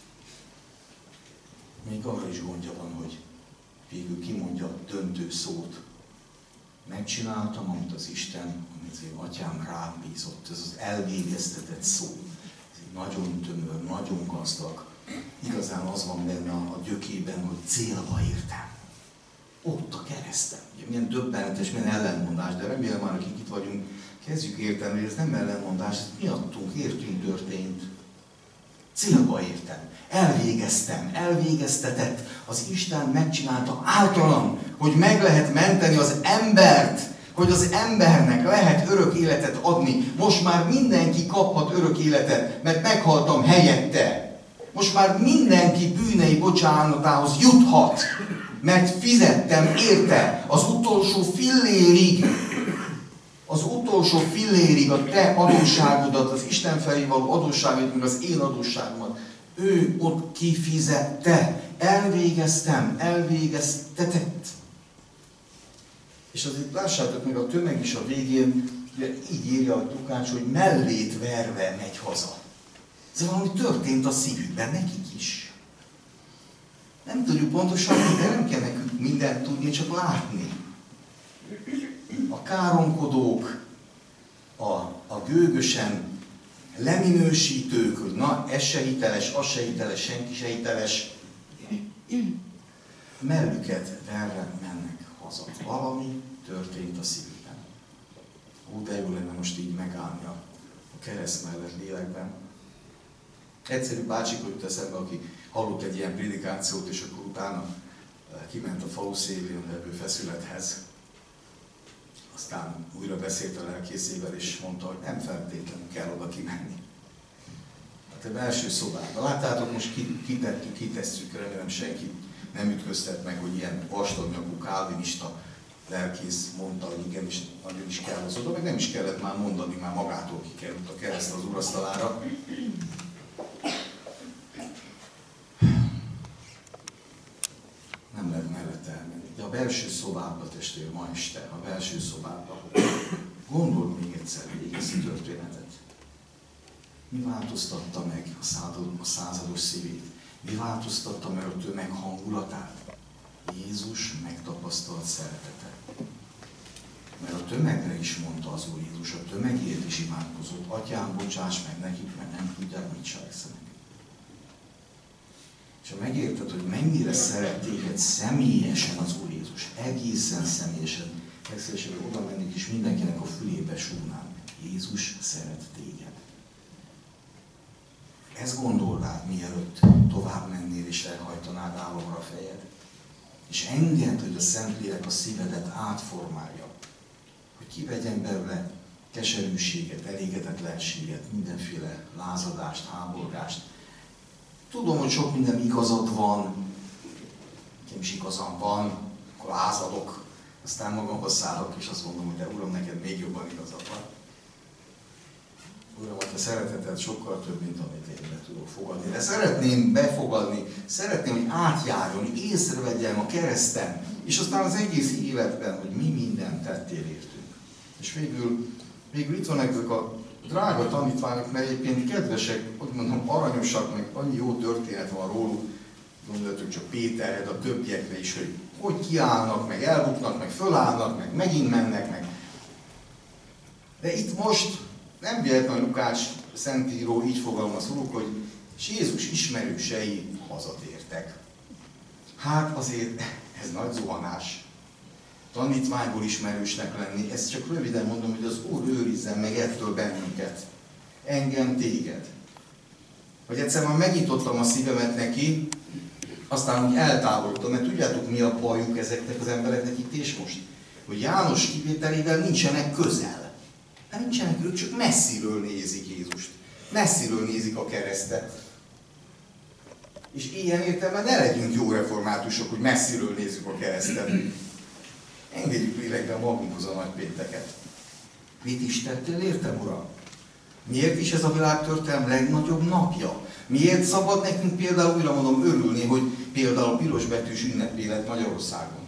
Még arra is gondja van, hogy végül kimondja a döntő szót. Megcsináltam, amit az Isten, amit az én atyám rám bízott. Ez az elvégeztetett szó. Ez egy nagyon tömör, nagyon gazdag. Igazán az van benne a gyökében, hogy célba értem. Ott a kereszten. Ugye, milyen döbbenetes, milyen ellenmondás, de remélem már, akik itt vagyunk, kezdjük érteni, hogy ez nem ellenmondás, ez miattunk, értünk történt. Célba értem, elvégeztem, elvégeztetett, az Isten megcsinálta általam, hogy meg lehet menteni az embert, hogy az embernek lehet örök életet adni. Most már mindenki kaphat örök életet, mert meghaltam helyette. Most már mindenki bűnei bocsánatához juthat, mert fizettem érte az utolsó fillérig. Az utolsó fillérig a te adósságodat, az Isten felé való adósságodat, meg az én adósságomat. Ő ott kifizette, elvégeztem, elvégeztetett. És azért lássátok meg, a tömeg is a végén, ugye így írja a Lukács, hogy mellét verve megy haza. Ez valami történt a szívükben, nekik is. Nem tudjuk pontosan, de nem kell nekünk mindent tudni, csak látni. A káromkodók, a, a gőgösen leminősítők, hogy na, ez se hiteles, az se hiteles, senki se hiteles, mellüket verve mennek haza. Valami történt a szívükben. Ó, de jó lenne most így megállni a, a kereszt mellett lélekben. Egyszerű bácsikor jut eszembe, aki hallott egy ilyen prédikációt, és akkor utána kiment a falu szélén levő feszülethez. Aztán újra beszélt a lelkészével, és mondta, hogy nem feltétlenül kell oda kimenni. Hát a belső szobában. Láttátok, most kitettük, kitesszük, remélem senki nem ütköztet meg, hogy ilyen vastagnyakú kálvinista lelkész mondta, hogy igenis nagyon is kell az oda, meg nem is kellett már mondani, már magától kikerült a kereszt az urasztalára. Nem lehet mellett elmenni. De a belső szobába, testvér, ma este, a belső szobába, gondold még egyszer végig ezt a történetet. Mi változtatta meg a, század, a százados szívét? Mi változtatta meg a tömeg hangulatát? Jézus megtapasztalt szeretete. Mert a tömegre is mondta az Úr Jézus, a tömegért is imádkozott. Atyám, bocsáss meg nekik, mert nem tudják, mit cselekszenek. És ha megérted, hogy mennyire szeret téged személyesen az Úr Jézus, egészen személyesen, legszívesebben oda mennék, és mindenkinek a fülébe súgnám. Jézus szeret téged. Ezt gondold át, mielőtt tovább mennél és elhajtanád álomra a fejed. És engedd, hogy a Szentlélek a szívedet átformálja. Hogy kivegyen belőle keserűséget, elégedetlenséget, mindenféle lázadást, háborgást. Tudom, hogy sok minden igazad van, nekem is igazam van, akkor lázadok, aztán magamhoz szállok, és azt mondom, hogy de Uram, neked még jobban igazad van. Uram, a te szereteted sokkal több, mint amit én be tudok fogadni. De szeretném befogadni, szeretném, hogy átjárjon, észrevegyem a kereszten, és aztán az egész életben, hogy mi mindent tettél értünk. És végül, végül itt van ezek a drága tanítványok, mert egyébként kedvesek, ott mondom, aranyosak, meg annyi jó történet van róluk, gondoljatok csak Péterre, de a többiekre is, hogy hogy kiállnak, meg elbuknak, meg fölállnak, meg megint mennek, meg. De itt most nem véletlenül Lukács szentíró így fogalmaz róluk, hogy és Jézus ismerősei hazatértek. Hát azért ez nagy zuhanás. Tanítványból ismerősnek lenni, ezt csak röviden mondom, hogy az Úr őrizzen meg ettől bennünket. Engem, téged. Hogy egyszer már megnyitottam a szívemet neki, aztán úgy eltávolodtam, mert tudjátok, mi a bajuk ezeknek az embereknek itt és most? Hogy János kivételével nincsenek közel. Hát nincsenek, ők csak messziről nézik Jézust. Messziről nézik a keresztet. És ilyen értelemben ne legyünk jó reformátusok, hogy messziről nézzük a keresztet. Engedjük lélekben magunkhoz a nagypénteket. Mit is tettél, értem, Uram? Miért is ez a világtörténelem legnagyobb napja? Miért szabad nekünk például, újra mondom, örülni, hogy például a piros betűs ünnepélet Magyarországon?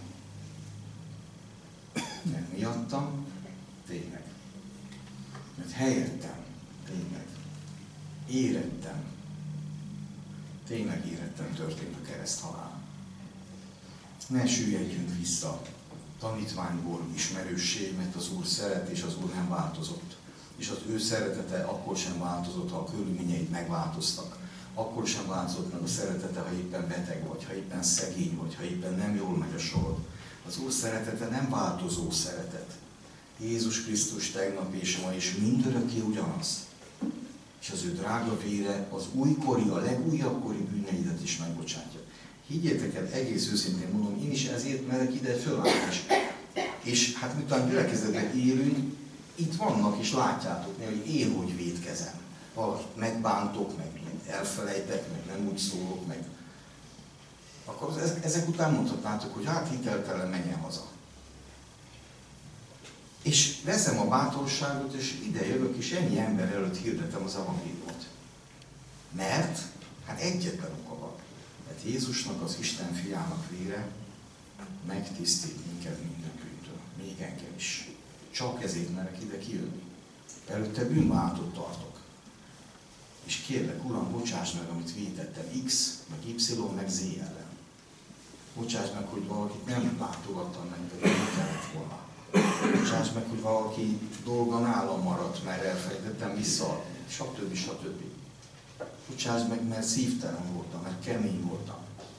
Mert miattam, tényleg. Mert helyettem, tényleg. Érettem. Tényleg érettem történt a kereszthalál. Ne süllyedjünk vissza tanítványból ismerősség, mert az Úr szeret, és az Úr nem változott. És az ő szeretete akkor sem változott, ha a körülményeid megváltoztak. Akkor sem változott meg a szeretete, ha éppen beteg vagy, ha éppen szegény vagy, ha éppen nem jól megy a sorod. Az Úr szeretete nem változó szeretet. Jézus Krisztus tegnap és ma és mindörökké ugyanaz. És az ő drága vére az újkori, a legújabb kori bűneidet is megbocsátja. Higgyétek el, egész őszintén mondom, én is ezért merek ide fölállni. És hát miután gyülekezetben élünk, itt vannak és látjátok, hogy én hogy vétkezem. Valakit megbántok, meg elfelejtek, meg nem úgy szólok, meg... Akkor ezek után mondhatnátok, hogy hát hiteltelen, menjen haza. És veszem a bátorságot, és ide jövök, és ennyi ember előtt hirdetem az evangéliumot. Mert, hát egyetlen oka van. Mert Jézusnak, az Isten fiának vére megtisztít minket minden bűntől. Még engem is. Csak ezért merek ide kijönni. Előtte bűnváltot tartok. És kérlek, Uram, bocsáss meg, amit vétettem X, meg Y, meg Z ellen. Bocsáss meg, hogy valakit nem látogattam meg, de nem kellett volna. Bocsáss meg, hogy valaki dolga nálam maradt, mert elfelejtettem vissza, stb. stb. Bocsáss meg, mert szívtelen voltam, mert kemény voltam.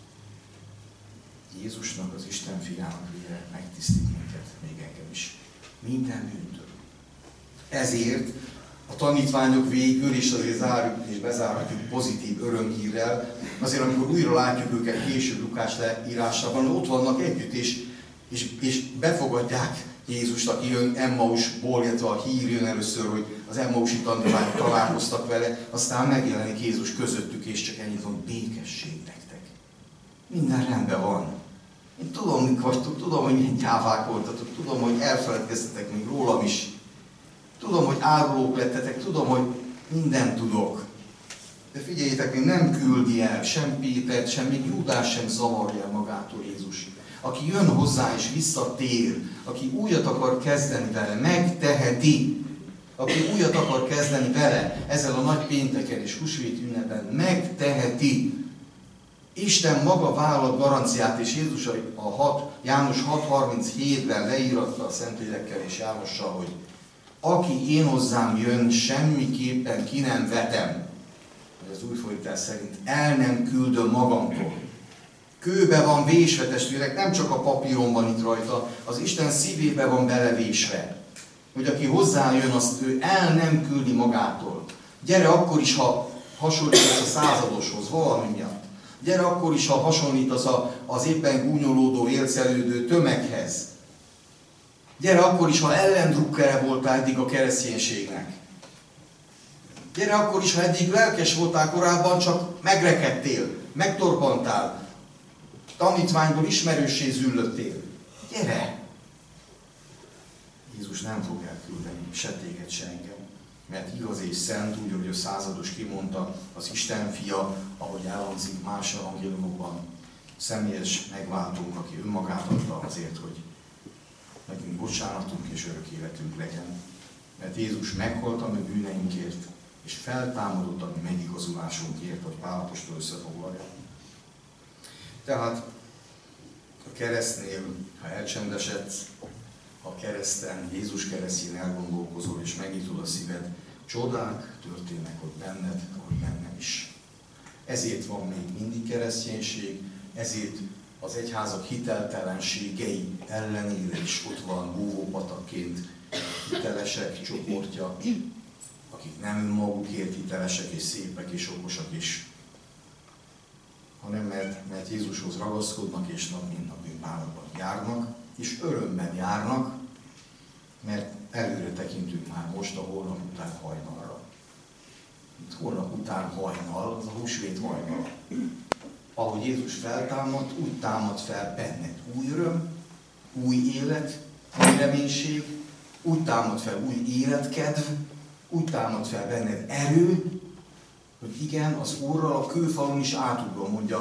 Jézusnak, az Isten fiának vére megtisztít minket, még engem is. Minden bűntől. Ezért a tanítványok végül, és azért zárjuk és bezárhatjuk pozitív örömhírrel, azért amikor újra látjuk őket később Lukás leírásában, ott vannak együtt, és, és, és befogadják Jézust, aki jön Emmausból, illetve a hír jön először, hogy az Emmausi tanítványok találkoztak vele, aztán megjelenik Jézus közöttük, és csak ennyit van, békesség nektek. Minden rendben van. Én tudom, mik vagytok, tudom, hogy milyen gyávák voltatok, tudom, hogy elfeledkeztetek még rólam is. Tudom, hogy árulók lettetek, tudom, hogy mindent tudok. De figyeljétek, még nem küldi el sem Pétert, sem még Júdás sem zavarja magától Jézus. Aki jön hozzá és visszatér, aki újat akar kezdeni vele, megteheti. Aki újat akar kezdeni vele, ezzel a nagy pénteken és húsvét ünnepen, megteheti. Isten maga vállalt garanciát, és Jézus a hat, János hat harminchétben leíratta a Szentlélekkel és Jánossal, hogy aki én hozzám jön, semmiképpen ki nem vetem. Az új fordítás szerint el nem küldöm magamtól. Kőbe van vésve, testvérek, nem csak a papíron van itt rajta, az Isten szívébe van belevésve. Hogy aki hozzá jön, azt ő el nem küldi magától. Gyere akkor is, ha hasonlítasz a századoshoz, valami miatt. Gyere akkor is, ha hasonlítasz az éppen gúnyolódó, élcelődő tömeghez. Gyere akkor is, ha ellendrukkere voltál eddig a kereszténységnek. Gyere akkor is, ha eddig lelkes voltál korábban, csak megrekedtél, megtorpantál, tanítványból ismerőssé züllöttél. Gyere! Jézus nem fog elküldeni se téged, se engem. Mert igaz és szent, úgy, ahogy a százados kimondta, az Isten fia, ahogy elhangzik más evangéliumokban, személyes megváltónk, aki önmagát adta azért, hogy nekünk bocsánatunk és örök életünk legyen. Mert Jézus meghalt a mi bűneinkért, és feltámadott a mi megigazulásunkért, hogy Pál apostol összefoglalja. Tehát a keresztnél, ha elcsendesedsz, ha kereszten, Jézus keresztjén elgondolkozol és megnyitod a szíved, csodák történnek ott benned, ahogy bennem is. Ezért van még mindig kereszténység, ezért az egyházak hiteltelenségei ellenére is ott van búvópatakként hitelesek csoportja, akik nem magukért hitelesek és szépek és okosak is, hanem mert, mert Jézushoz ragaszkodnak és nap mint nap bűnbánatban járnak, és örömben járnak, mert előre tekintünk már most a holnap után hajnalra. Itt holnap után hajnal, az a húsvét hajnal. Ahogy Jézus feltámadt, úgy támad fel benned új öröm, új élet, új reménység, úgy támad fel új életkedv, úgy támad fel benned erő, hogy igen, az Úrral a kőfalon is átugrom, mondja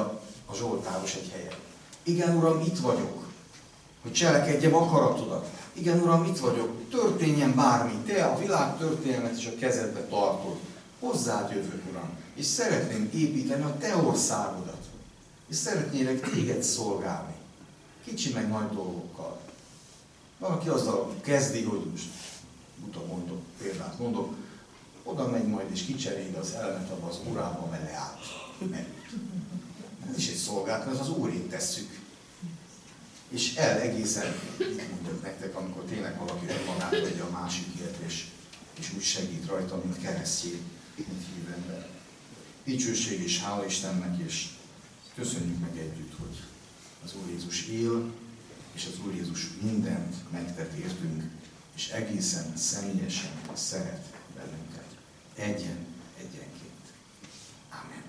a zsoltáros egy helyen. Igen, Uram, itt vagyok, hogy cselekedjem akaratodat. Igen, Uram, itt vagyok, történjen bármi, te a világ történelmet is a kezedbe tartod. Hozzád jövök, Uram, és szeretném építeni a te országodat. És szeretnélek téged szolgálni. Kicsi meg nagy dolgokkal. Valaki azzal kezdi, hogy most buta mondok, példát mondok, oda megy majd és kicseréli az elemet abba az urába, mert leállt. Ez is egy szolgálat, mert az az úrét tesszük. És el egészen, mit mondok nektek, amikor tényleg valaki önmagát vegye a másikért, és, és úgy segít rajta, mint keresztjén, mint hívő ember. Dicsőség és hála Istennek, és köszönjük meg együtt, hogy az Úr Jézus él, és az Úr Jézus mindent megtett értünk, és egészen személyesen szeret bennünket. Egyen, egyenként. Amen.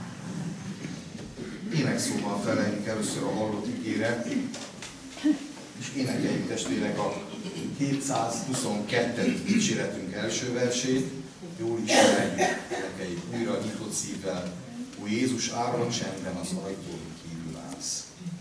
Énekszóban feleljünk először a hallott igére, és énekeljük testvérek a kétszázhuszonkettő dicséretünk első versét. Jól ismerjük, énekeljük újra nyitott szívvel. Ó Jézus, árva csendben az ajtón kívül állsz.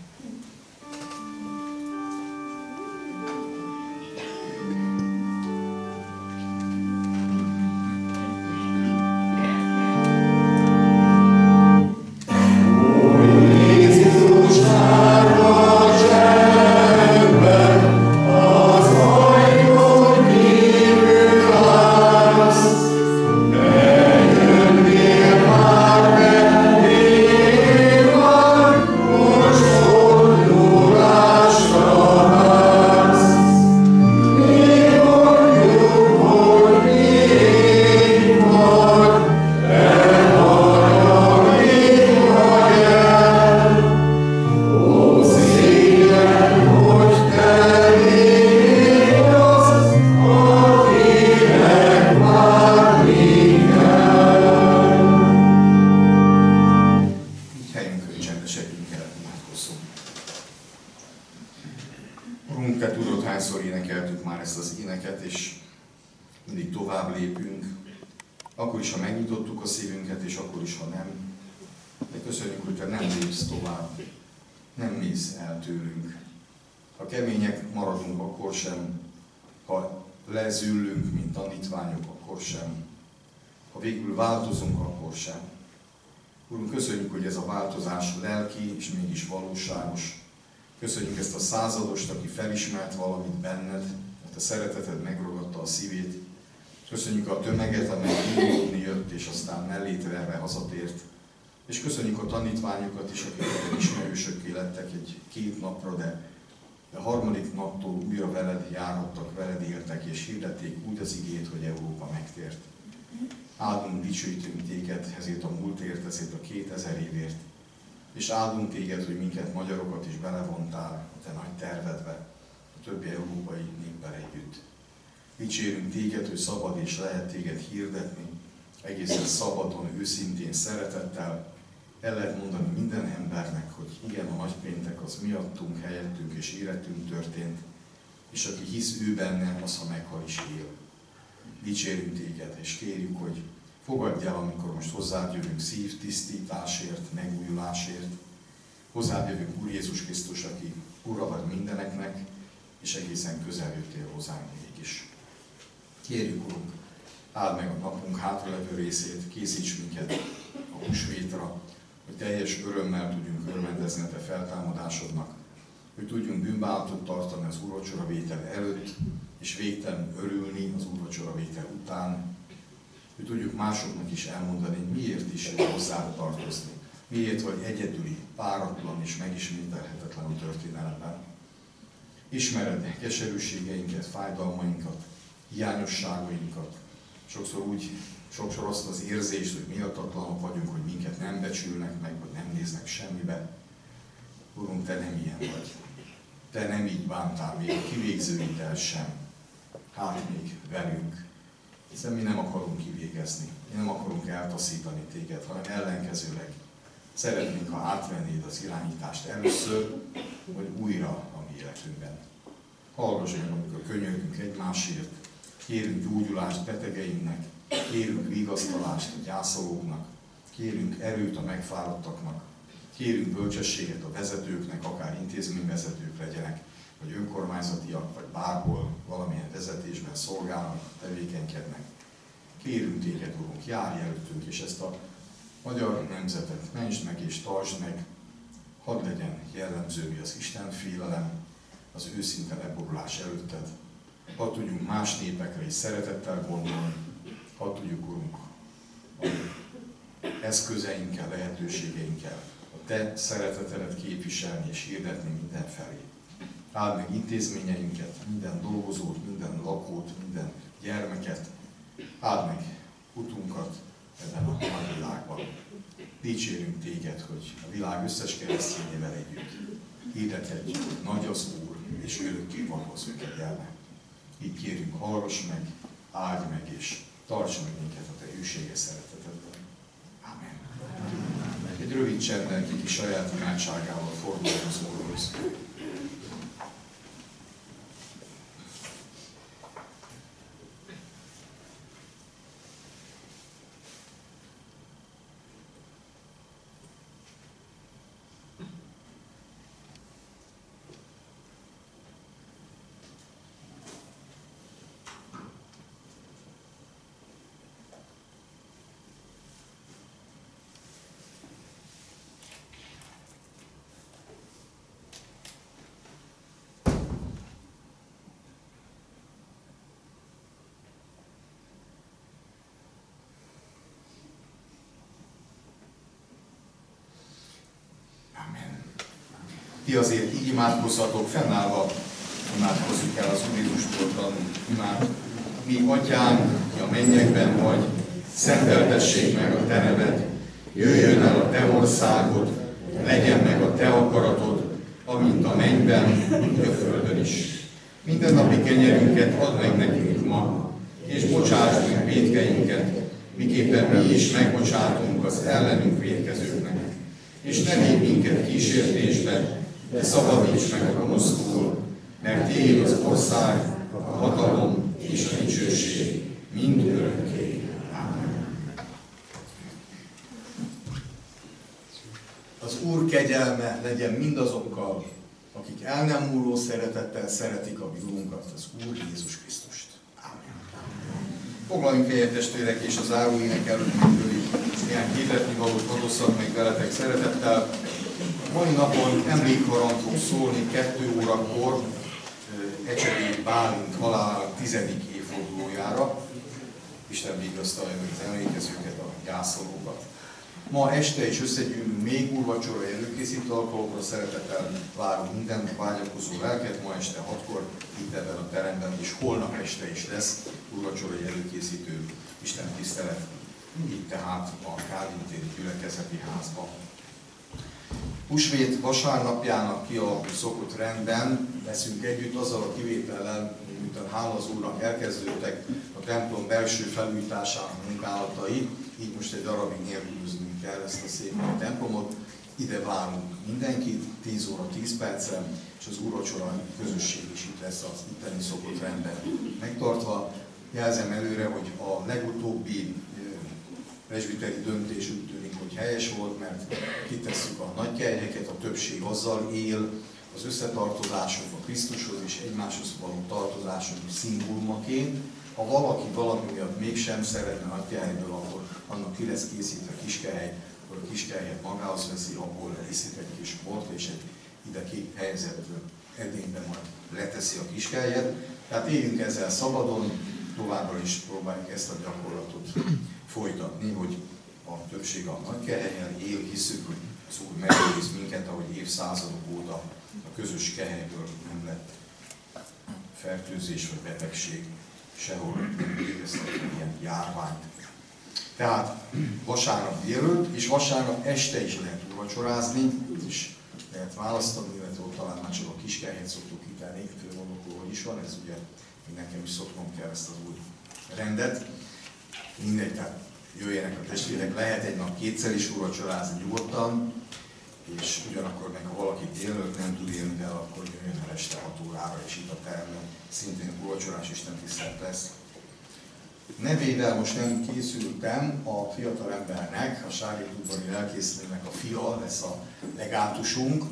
Változunk, akkor sem. Urunk, köszönjük, hogy ez a változás lelki és mégis valóságos. Köszönjük ezt a századost, aki felismert valamit benned, mert a szereteted megragadta a szívét. Köszönjük a tömeget, amely indulni jött, és aztán mellét verve hazatért. És köszönjük a tanítványokat is, akik ismerősökké lettek egy két napra, de a harmadik naptól újra veled járhattak, veled éltek, és hirdették úgy az igét, hogy Európa megtért. Áldunk, dicsőítünk téged ezért a múltért, ezért a kétezer évért, és áldunk téged, hogy minket, magyarokat is belevontál a te nagy tervedbe, a többi európai néppel együtt. Dicsérünk téged, hogy szabad és lehet téged hirdetni, egészen szabadon, őszintén, szeretettel. El lehet mondani minden embernek, hogy igen, a nagypéntek az miattunk, helyettünk és érettünk történt, és aki hisz ő benne, az, ha meghal is él. Dicsérünk téged, és kérjük, hogy fogadj el, amikor most hozzád jövünk szívtisztításért, megújulásért. Hozzád jövünk Úr Jézus Krisztus, aki Ura vagy mindeneknek, és egészen közel jöttél hozzánk mégis. Kérjük, Urunk, áld meg a napunk hátralevő részét, készíts minket a húsvétra, hogy teljes örömmel tudjunk örvendezni a te feltámadásodnak, hogy tudjunk bűnbánatot tartani az úrvacsora vétel előtt, és végtelen örülni az úrvacsora vétel után, hogy tudjuk másoknak is elmondani, miért is jó hozzád tartozni, miért vagy egyedüli, páratlan és megismételhetetlen a történelemben. Ismered keserűségeinket, fájdalmainkat, hiányosságainkat, sokszor úgy, sokszor azt az érzést, hogy méltatlanok vagyunk, hogy minket nem becsülnek meg, vagy nem néznek semmibe. Urunk, te nem ilyen vagy. Te nem így bántál még a kivégzőiddel sem. Hát még velünk. Hiszen mi nem akarunk kivégezni, mi nem akarunk eltaszítani téged, hanem ellenkezőleg szeretnénk, ha átvennéd az irányítást először, vagy újra a mi életünkben. Hallgass meg, amikor könyörgünk egymásért, kérünk gyógyulást betegeinknek, kérünk vigasztalást a gyászolóknak, kérünk erőt a megfáradtaknak, Kérünk bölcsességet a vezetőknek, akár intézményvezetők legyenek, vagy önkormányzatiak, vagy bárhol valamilyen vezetésben szolgálnak, tevékenykednek. Kérünk téged, Urunk, járj előttünk, és ezt a magyar nemzetet mentsd meg és tartsd meg, hadd legyen jellemző az Isten félelem, az őszinte leborulás előtted. Hadd tudjunk más népekre is szeretettel gondolni, hadd tudjuk, Urunk, a eszközeinkkel, lehetőségeinkkel a Te szeretetedet képviselni és hirdetni mindenfelé. Áld meg intézményeinket, minden dolgozót, minden lakót, minden gyermeket, áld meg utunkat ebben a nagy világban. Dicsérünk téged, hogy a világ összes keresztényével együtt hirdethetjük, hogy nagy az Úr, és örökké van az ő kegyelme. Így kérünk, hallgass meg, áldj meg, és tarts meg minket a te hűséges szeretetedben. Amen. Egy rövid csenddel kiki saját imádságával fordulunk az Úrhoz. Ti azért így imádkozzatok, fennállva imádkozzuk el az Úr Jézustól tanult imát. Mi, Atyánk, ki a mennyekben vagy, szenteltessék meg a Te neved, jöjjön el a Te országod, legyen meg a Te akaratod, amint a mennyben, úgy a földön is. Mindennapi kenyerünket add meg nekünk ma, és bocsásd meg vétkeinket, miképpen mi is megbocsátunk az ellenünk vétkezőknek. És ne védj minket kísértésbe, de szabadíts meg a gonosztól, mert Tiéd az ország, a hatalom és a dicsőség mind örökké. Amen. Az Úr kegyelme legyen mindazokkal, akik el nem múló szeretettel szeretik a mi Urunkat, az Úr Jézus Krisztust. Amen. Foglaljunk helyet, testvérek, és az záróének előtt néhány hirdetni valót hadosszak meg veletek szeretettel. Mai napon emlékharang fog szólni kettő órakor Ecsedi Bálint halálának tizedik évfordulójára. Isten vigasztalja meg az emlékezőket, a gyászolókat. Ma este is összegyűlünk még úrvacsorai előkészítő alkalomra, szeretettel várunk minden vágyakozó lelket, ma este hatkor itt ebben a teremben, és holnap este is lesz úrvacsorai előkészítő Isten tisztelet. Itt tehát a Kálvin téri gyülekezeti házban. Húsvét vasárnapjának kialakult szokott rendben leszünk együtt azzal a kivétellel, miután hála az Úrnak elkezdődtek a templom belső felújításának munkálatai, így most egy darabig nélkülöznünk kell ezt a szép nagy templomot. Ide várunk mindenkit, tíz óra tíz percen, és az úrvacsora közösség is itt lesz az itteni szokott rendben megtartva. Jelzem előre, hogy a legutóbbi presbiteri döntés úgy tűnik, hogy helyes volt, mert kitesszük a nagykegyeket, a többség azzal él, az összetartozásunk a Krisztushoz és egymáshoz való tartozásunk szimbólumaként. Ha valaki valami miatt mégsem szeretne nagykehelyről, akkor annak ki lesz készítve kiskehely, akkor a kiskehelyet magához veszi, abból iszik egy kis bort, és egy ide kihelyezett edényben majd leteszi a kiskehelyet. Tehát éljünk ezzel szabadon, továbbra is próbáljuk ezt a gyakorlatot folytatni, hogy a többség a nagykehelyen él, hiszük, hogy az Úr megőriz minket, ahogy évszázadok óta a közös kehelyből nem lett fertőzés vagy betegség, sehol nem végeztek ilyen járványt. Tehát vasárnap délőtt és vasárnap este is lehet úrvacsorázni, és lehet választani, illetve ott talán már csak a kiskehelyet szoktuk kitenni, főmondokról, hogy is van, ez ugye nekem is szoknom kell ezt az új rendet. Mindegy, tehát jöjjenek a testvérek, lehet egy nap kétszer is úrvacsorázni nyugodtan, és ugyanakkor meg ha valaki délőtt nem tud élni el, akkor jöjjön el este hat órára, és itt a teremben szintén úrvacsorás istentisztelet lesz. nevével most nem készültem, a fiatalembernek, a Sári-udvari lelkésznőnek a fia lesz a legátusunk.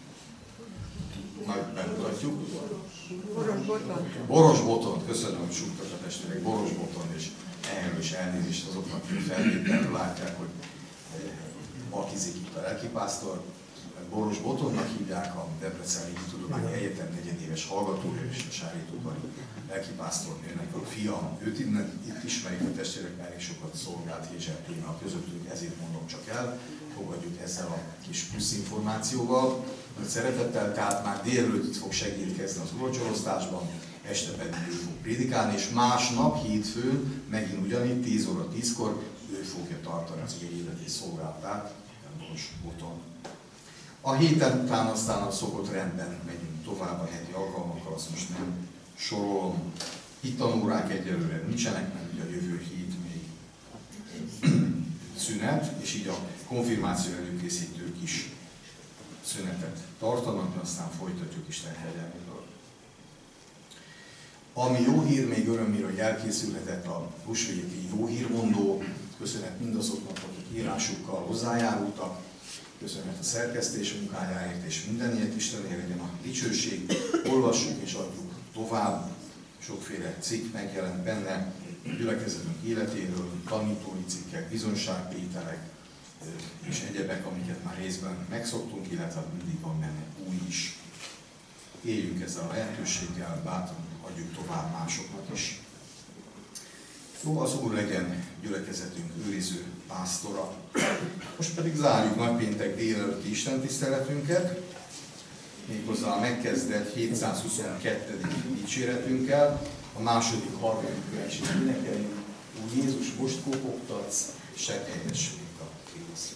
Majd bemutatjuk. Boros Botond. Boros Botond, köszönöm, hogy súgtak a testvérek. Boros Botond, és erről is elnézést azoknak, akik felvételről látják, hogy akizik itt a lelkipásztor. Boros Botondnak hívják, a Debreceni Tudományi Egyetem negyedéves hallgatója és a Sári-udvari lelkipásztornőnek a fia. Őt innen, itt ismerik a testvérek, elég sokat szolgált Hézser téma közöttünk, ezért mondom csak el. Fogadjuk ezzel a kis plusz információval. Szeretettel, tehát már délelőtt itt fog segítkezni az úrvacsorosztásban, este pedig ő fog prédikálni, és másnap, hétfőn, megint ugyanígy, tíz óra tízkor ő fogja tartani az életi szolgálatát, Boros Botond. A héten után aztán a szokott rendben megyünk tovább a heti alkalmakkal, azt most nem sorolom. Itt tanórák egyelőre nincsenek, mert ugye a jövő hét még szünet, és így a konfirmáció előkészítők is szünetet tartanak, de aztán folytatjuk Isten kegyelméből. Ami jó hír, még örömmel, hogy elkészülhetett a húsvéti jó hírmondó. Köszönet mindazoknak, akik írásukkal hozzájárultak. Köszönet a szerkesztés munkájáért, és mindenért Istenért legyen a dicsőség. Olvassuk és adjuk tovább. Sokféle cikk megjelent benne, gyülekezetünk életéről, tanítói cikkek, bizonyságtételek és egyebek, amiket már részben megszoktunk, illetve mindig van benne új is. Éljünk ezzel a lehetőséggel, bátran adjuk tovább másoknak is. Jó, az Úr legyen gyülekezetünk őriző pásztora. Most pedig zárjuk nagypéntek délelőtti istentiszteletünket, méghozzá a megkezdett hétszázhuszonkettő dicséretünkkel, a második harmadik verset énekeljük. Ó Jézus, most kopogtatsz, sebb helyesség a Krisztus.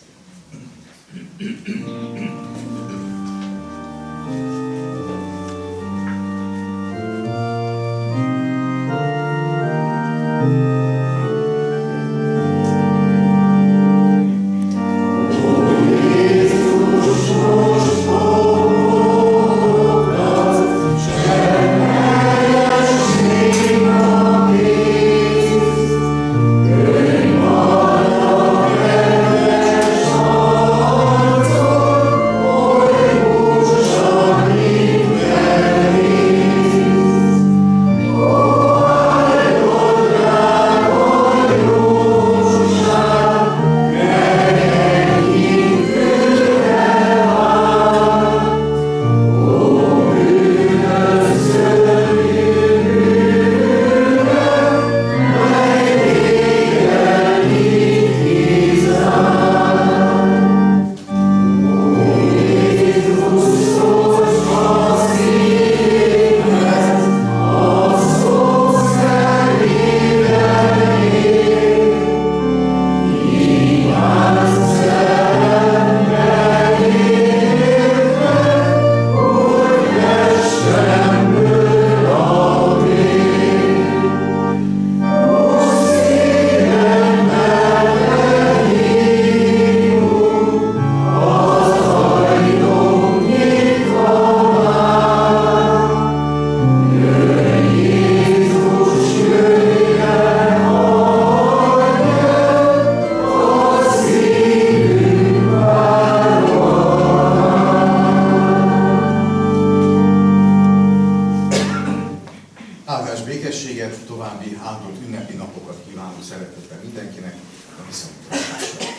További áldott ünnepi napokat kívánunk szeretettel mindenkinek, a viszontlátásra.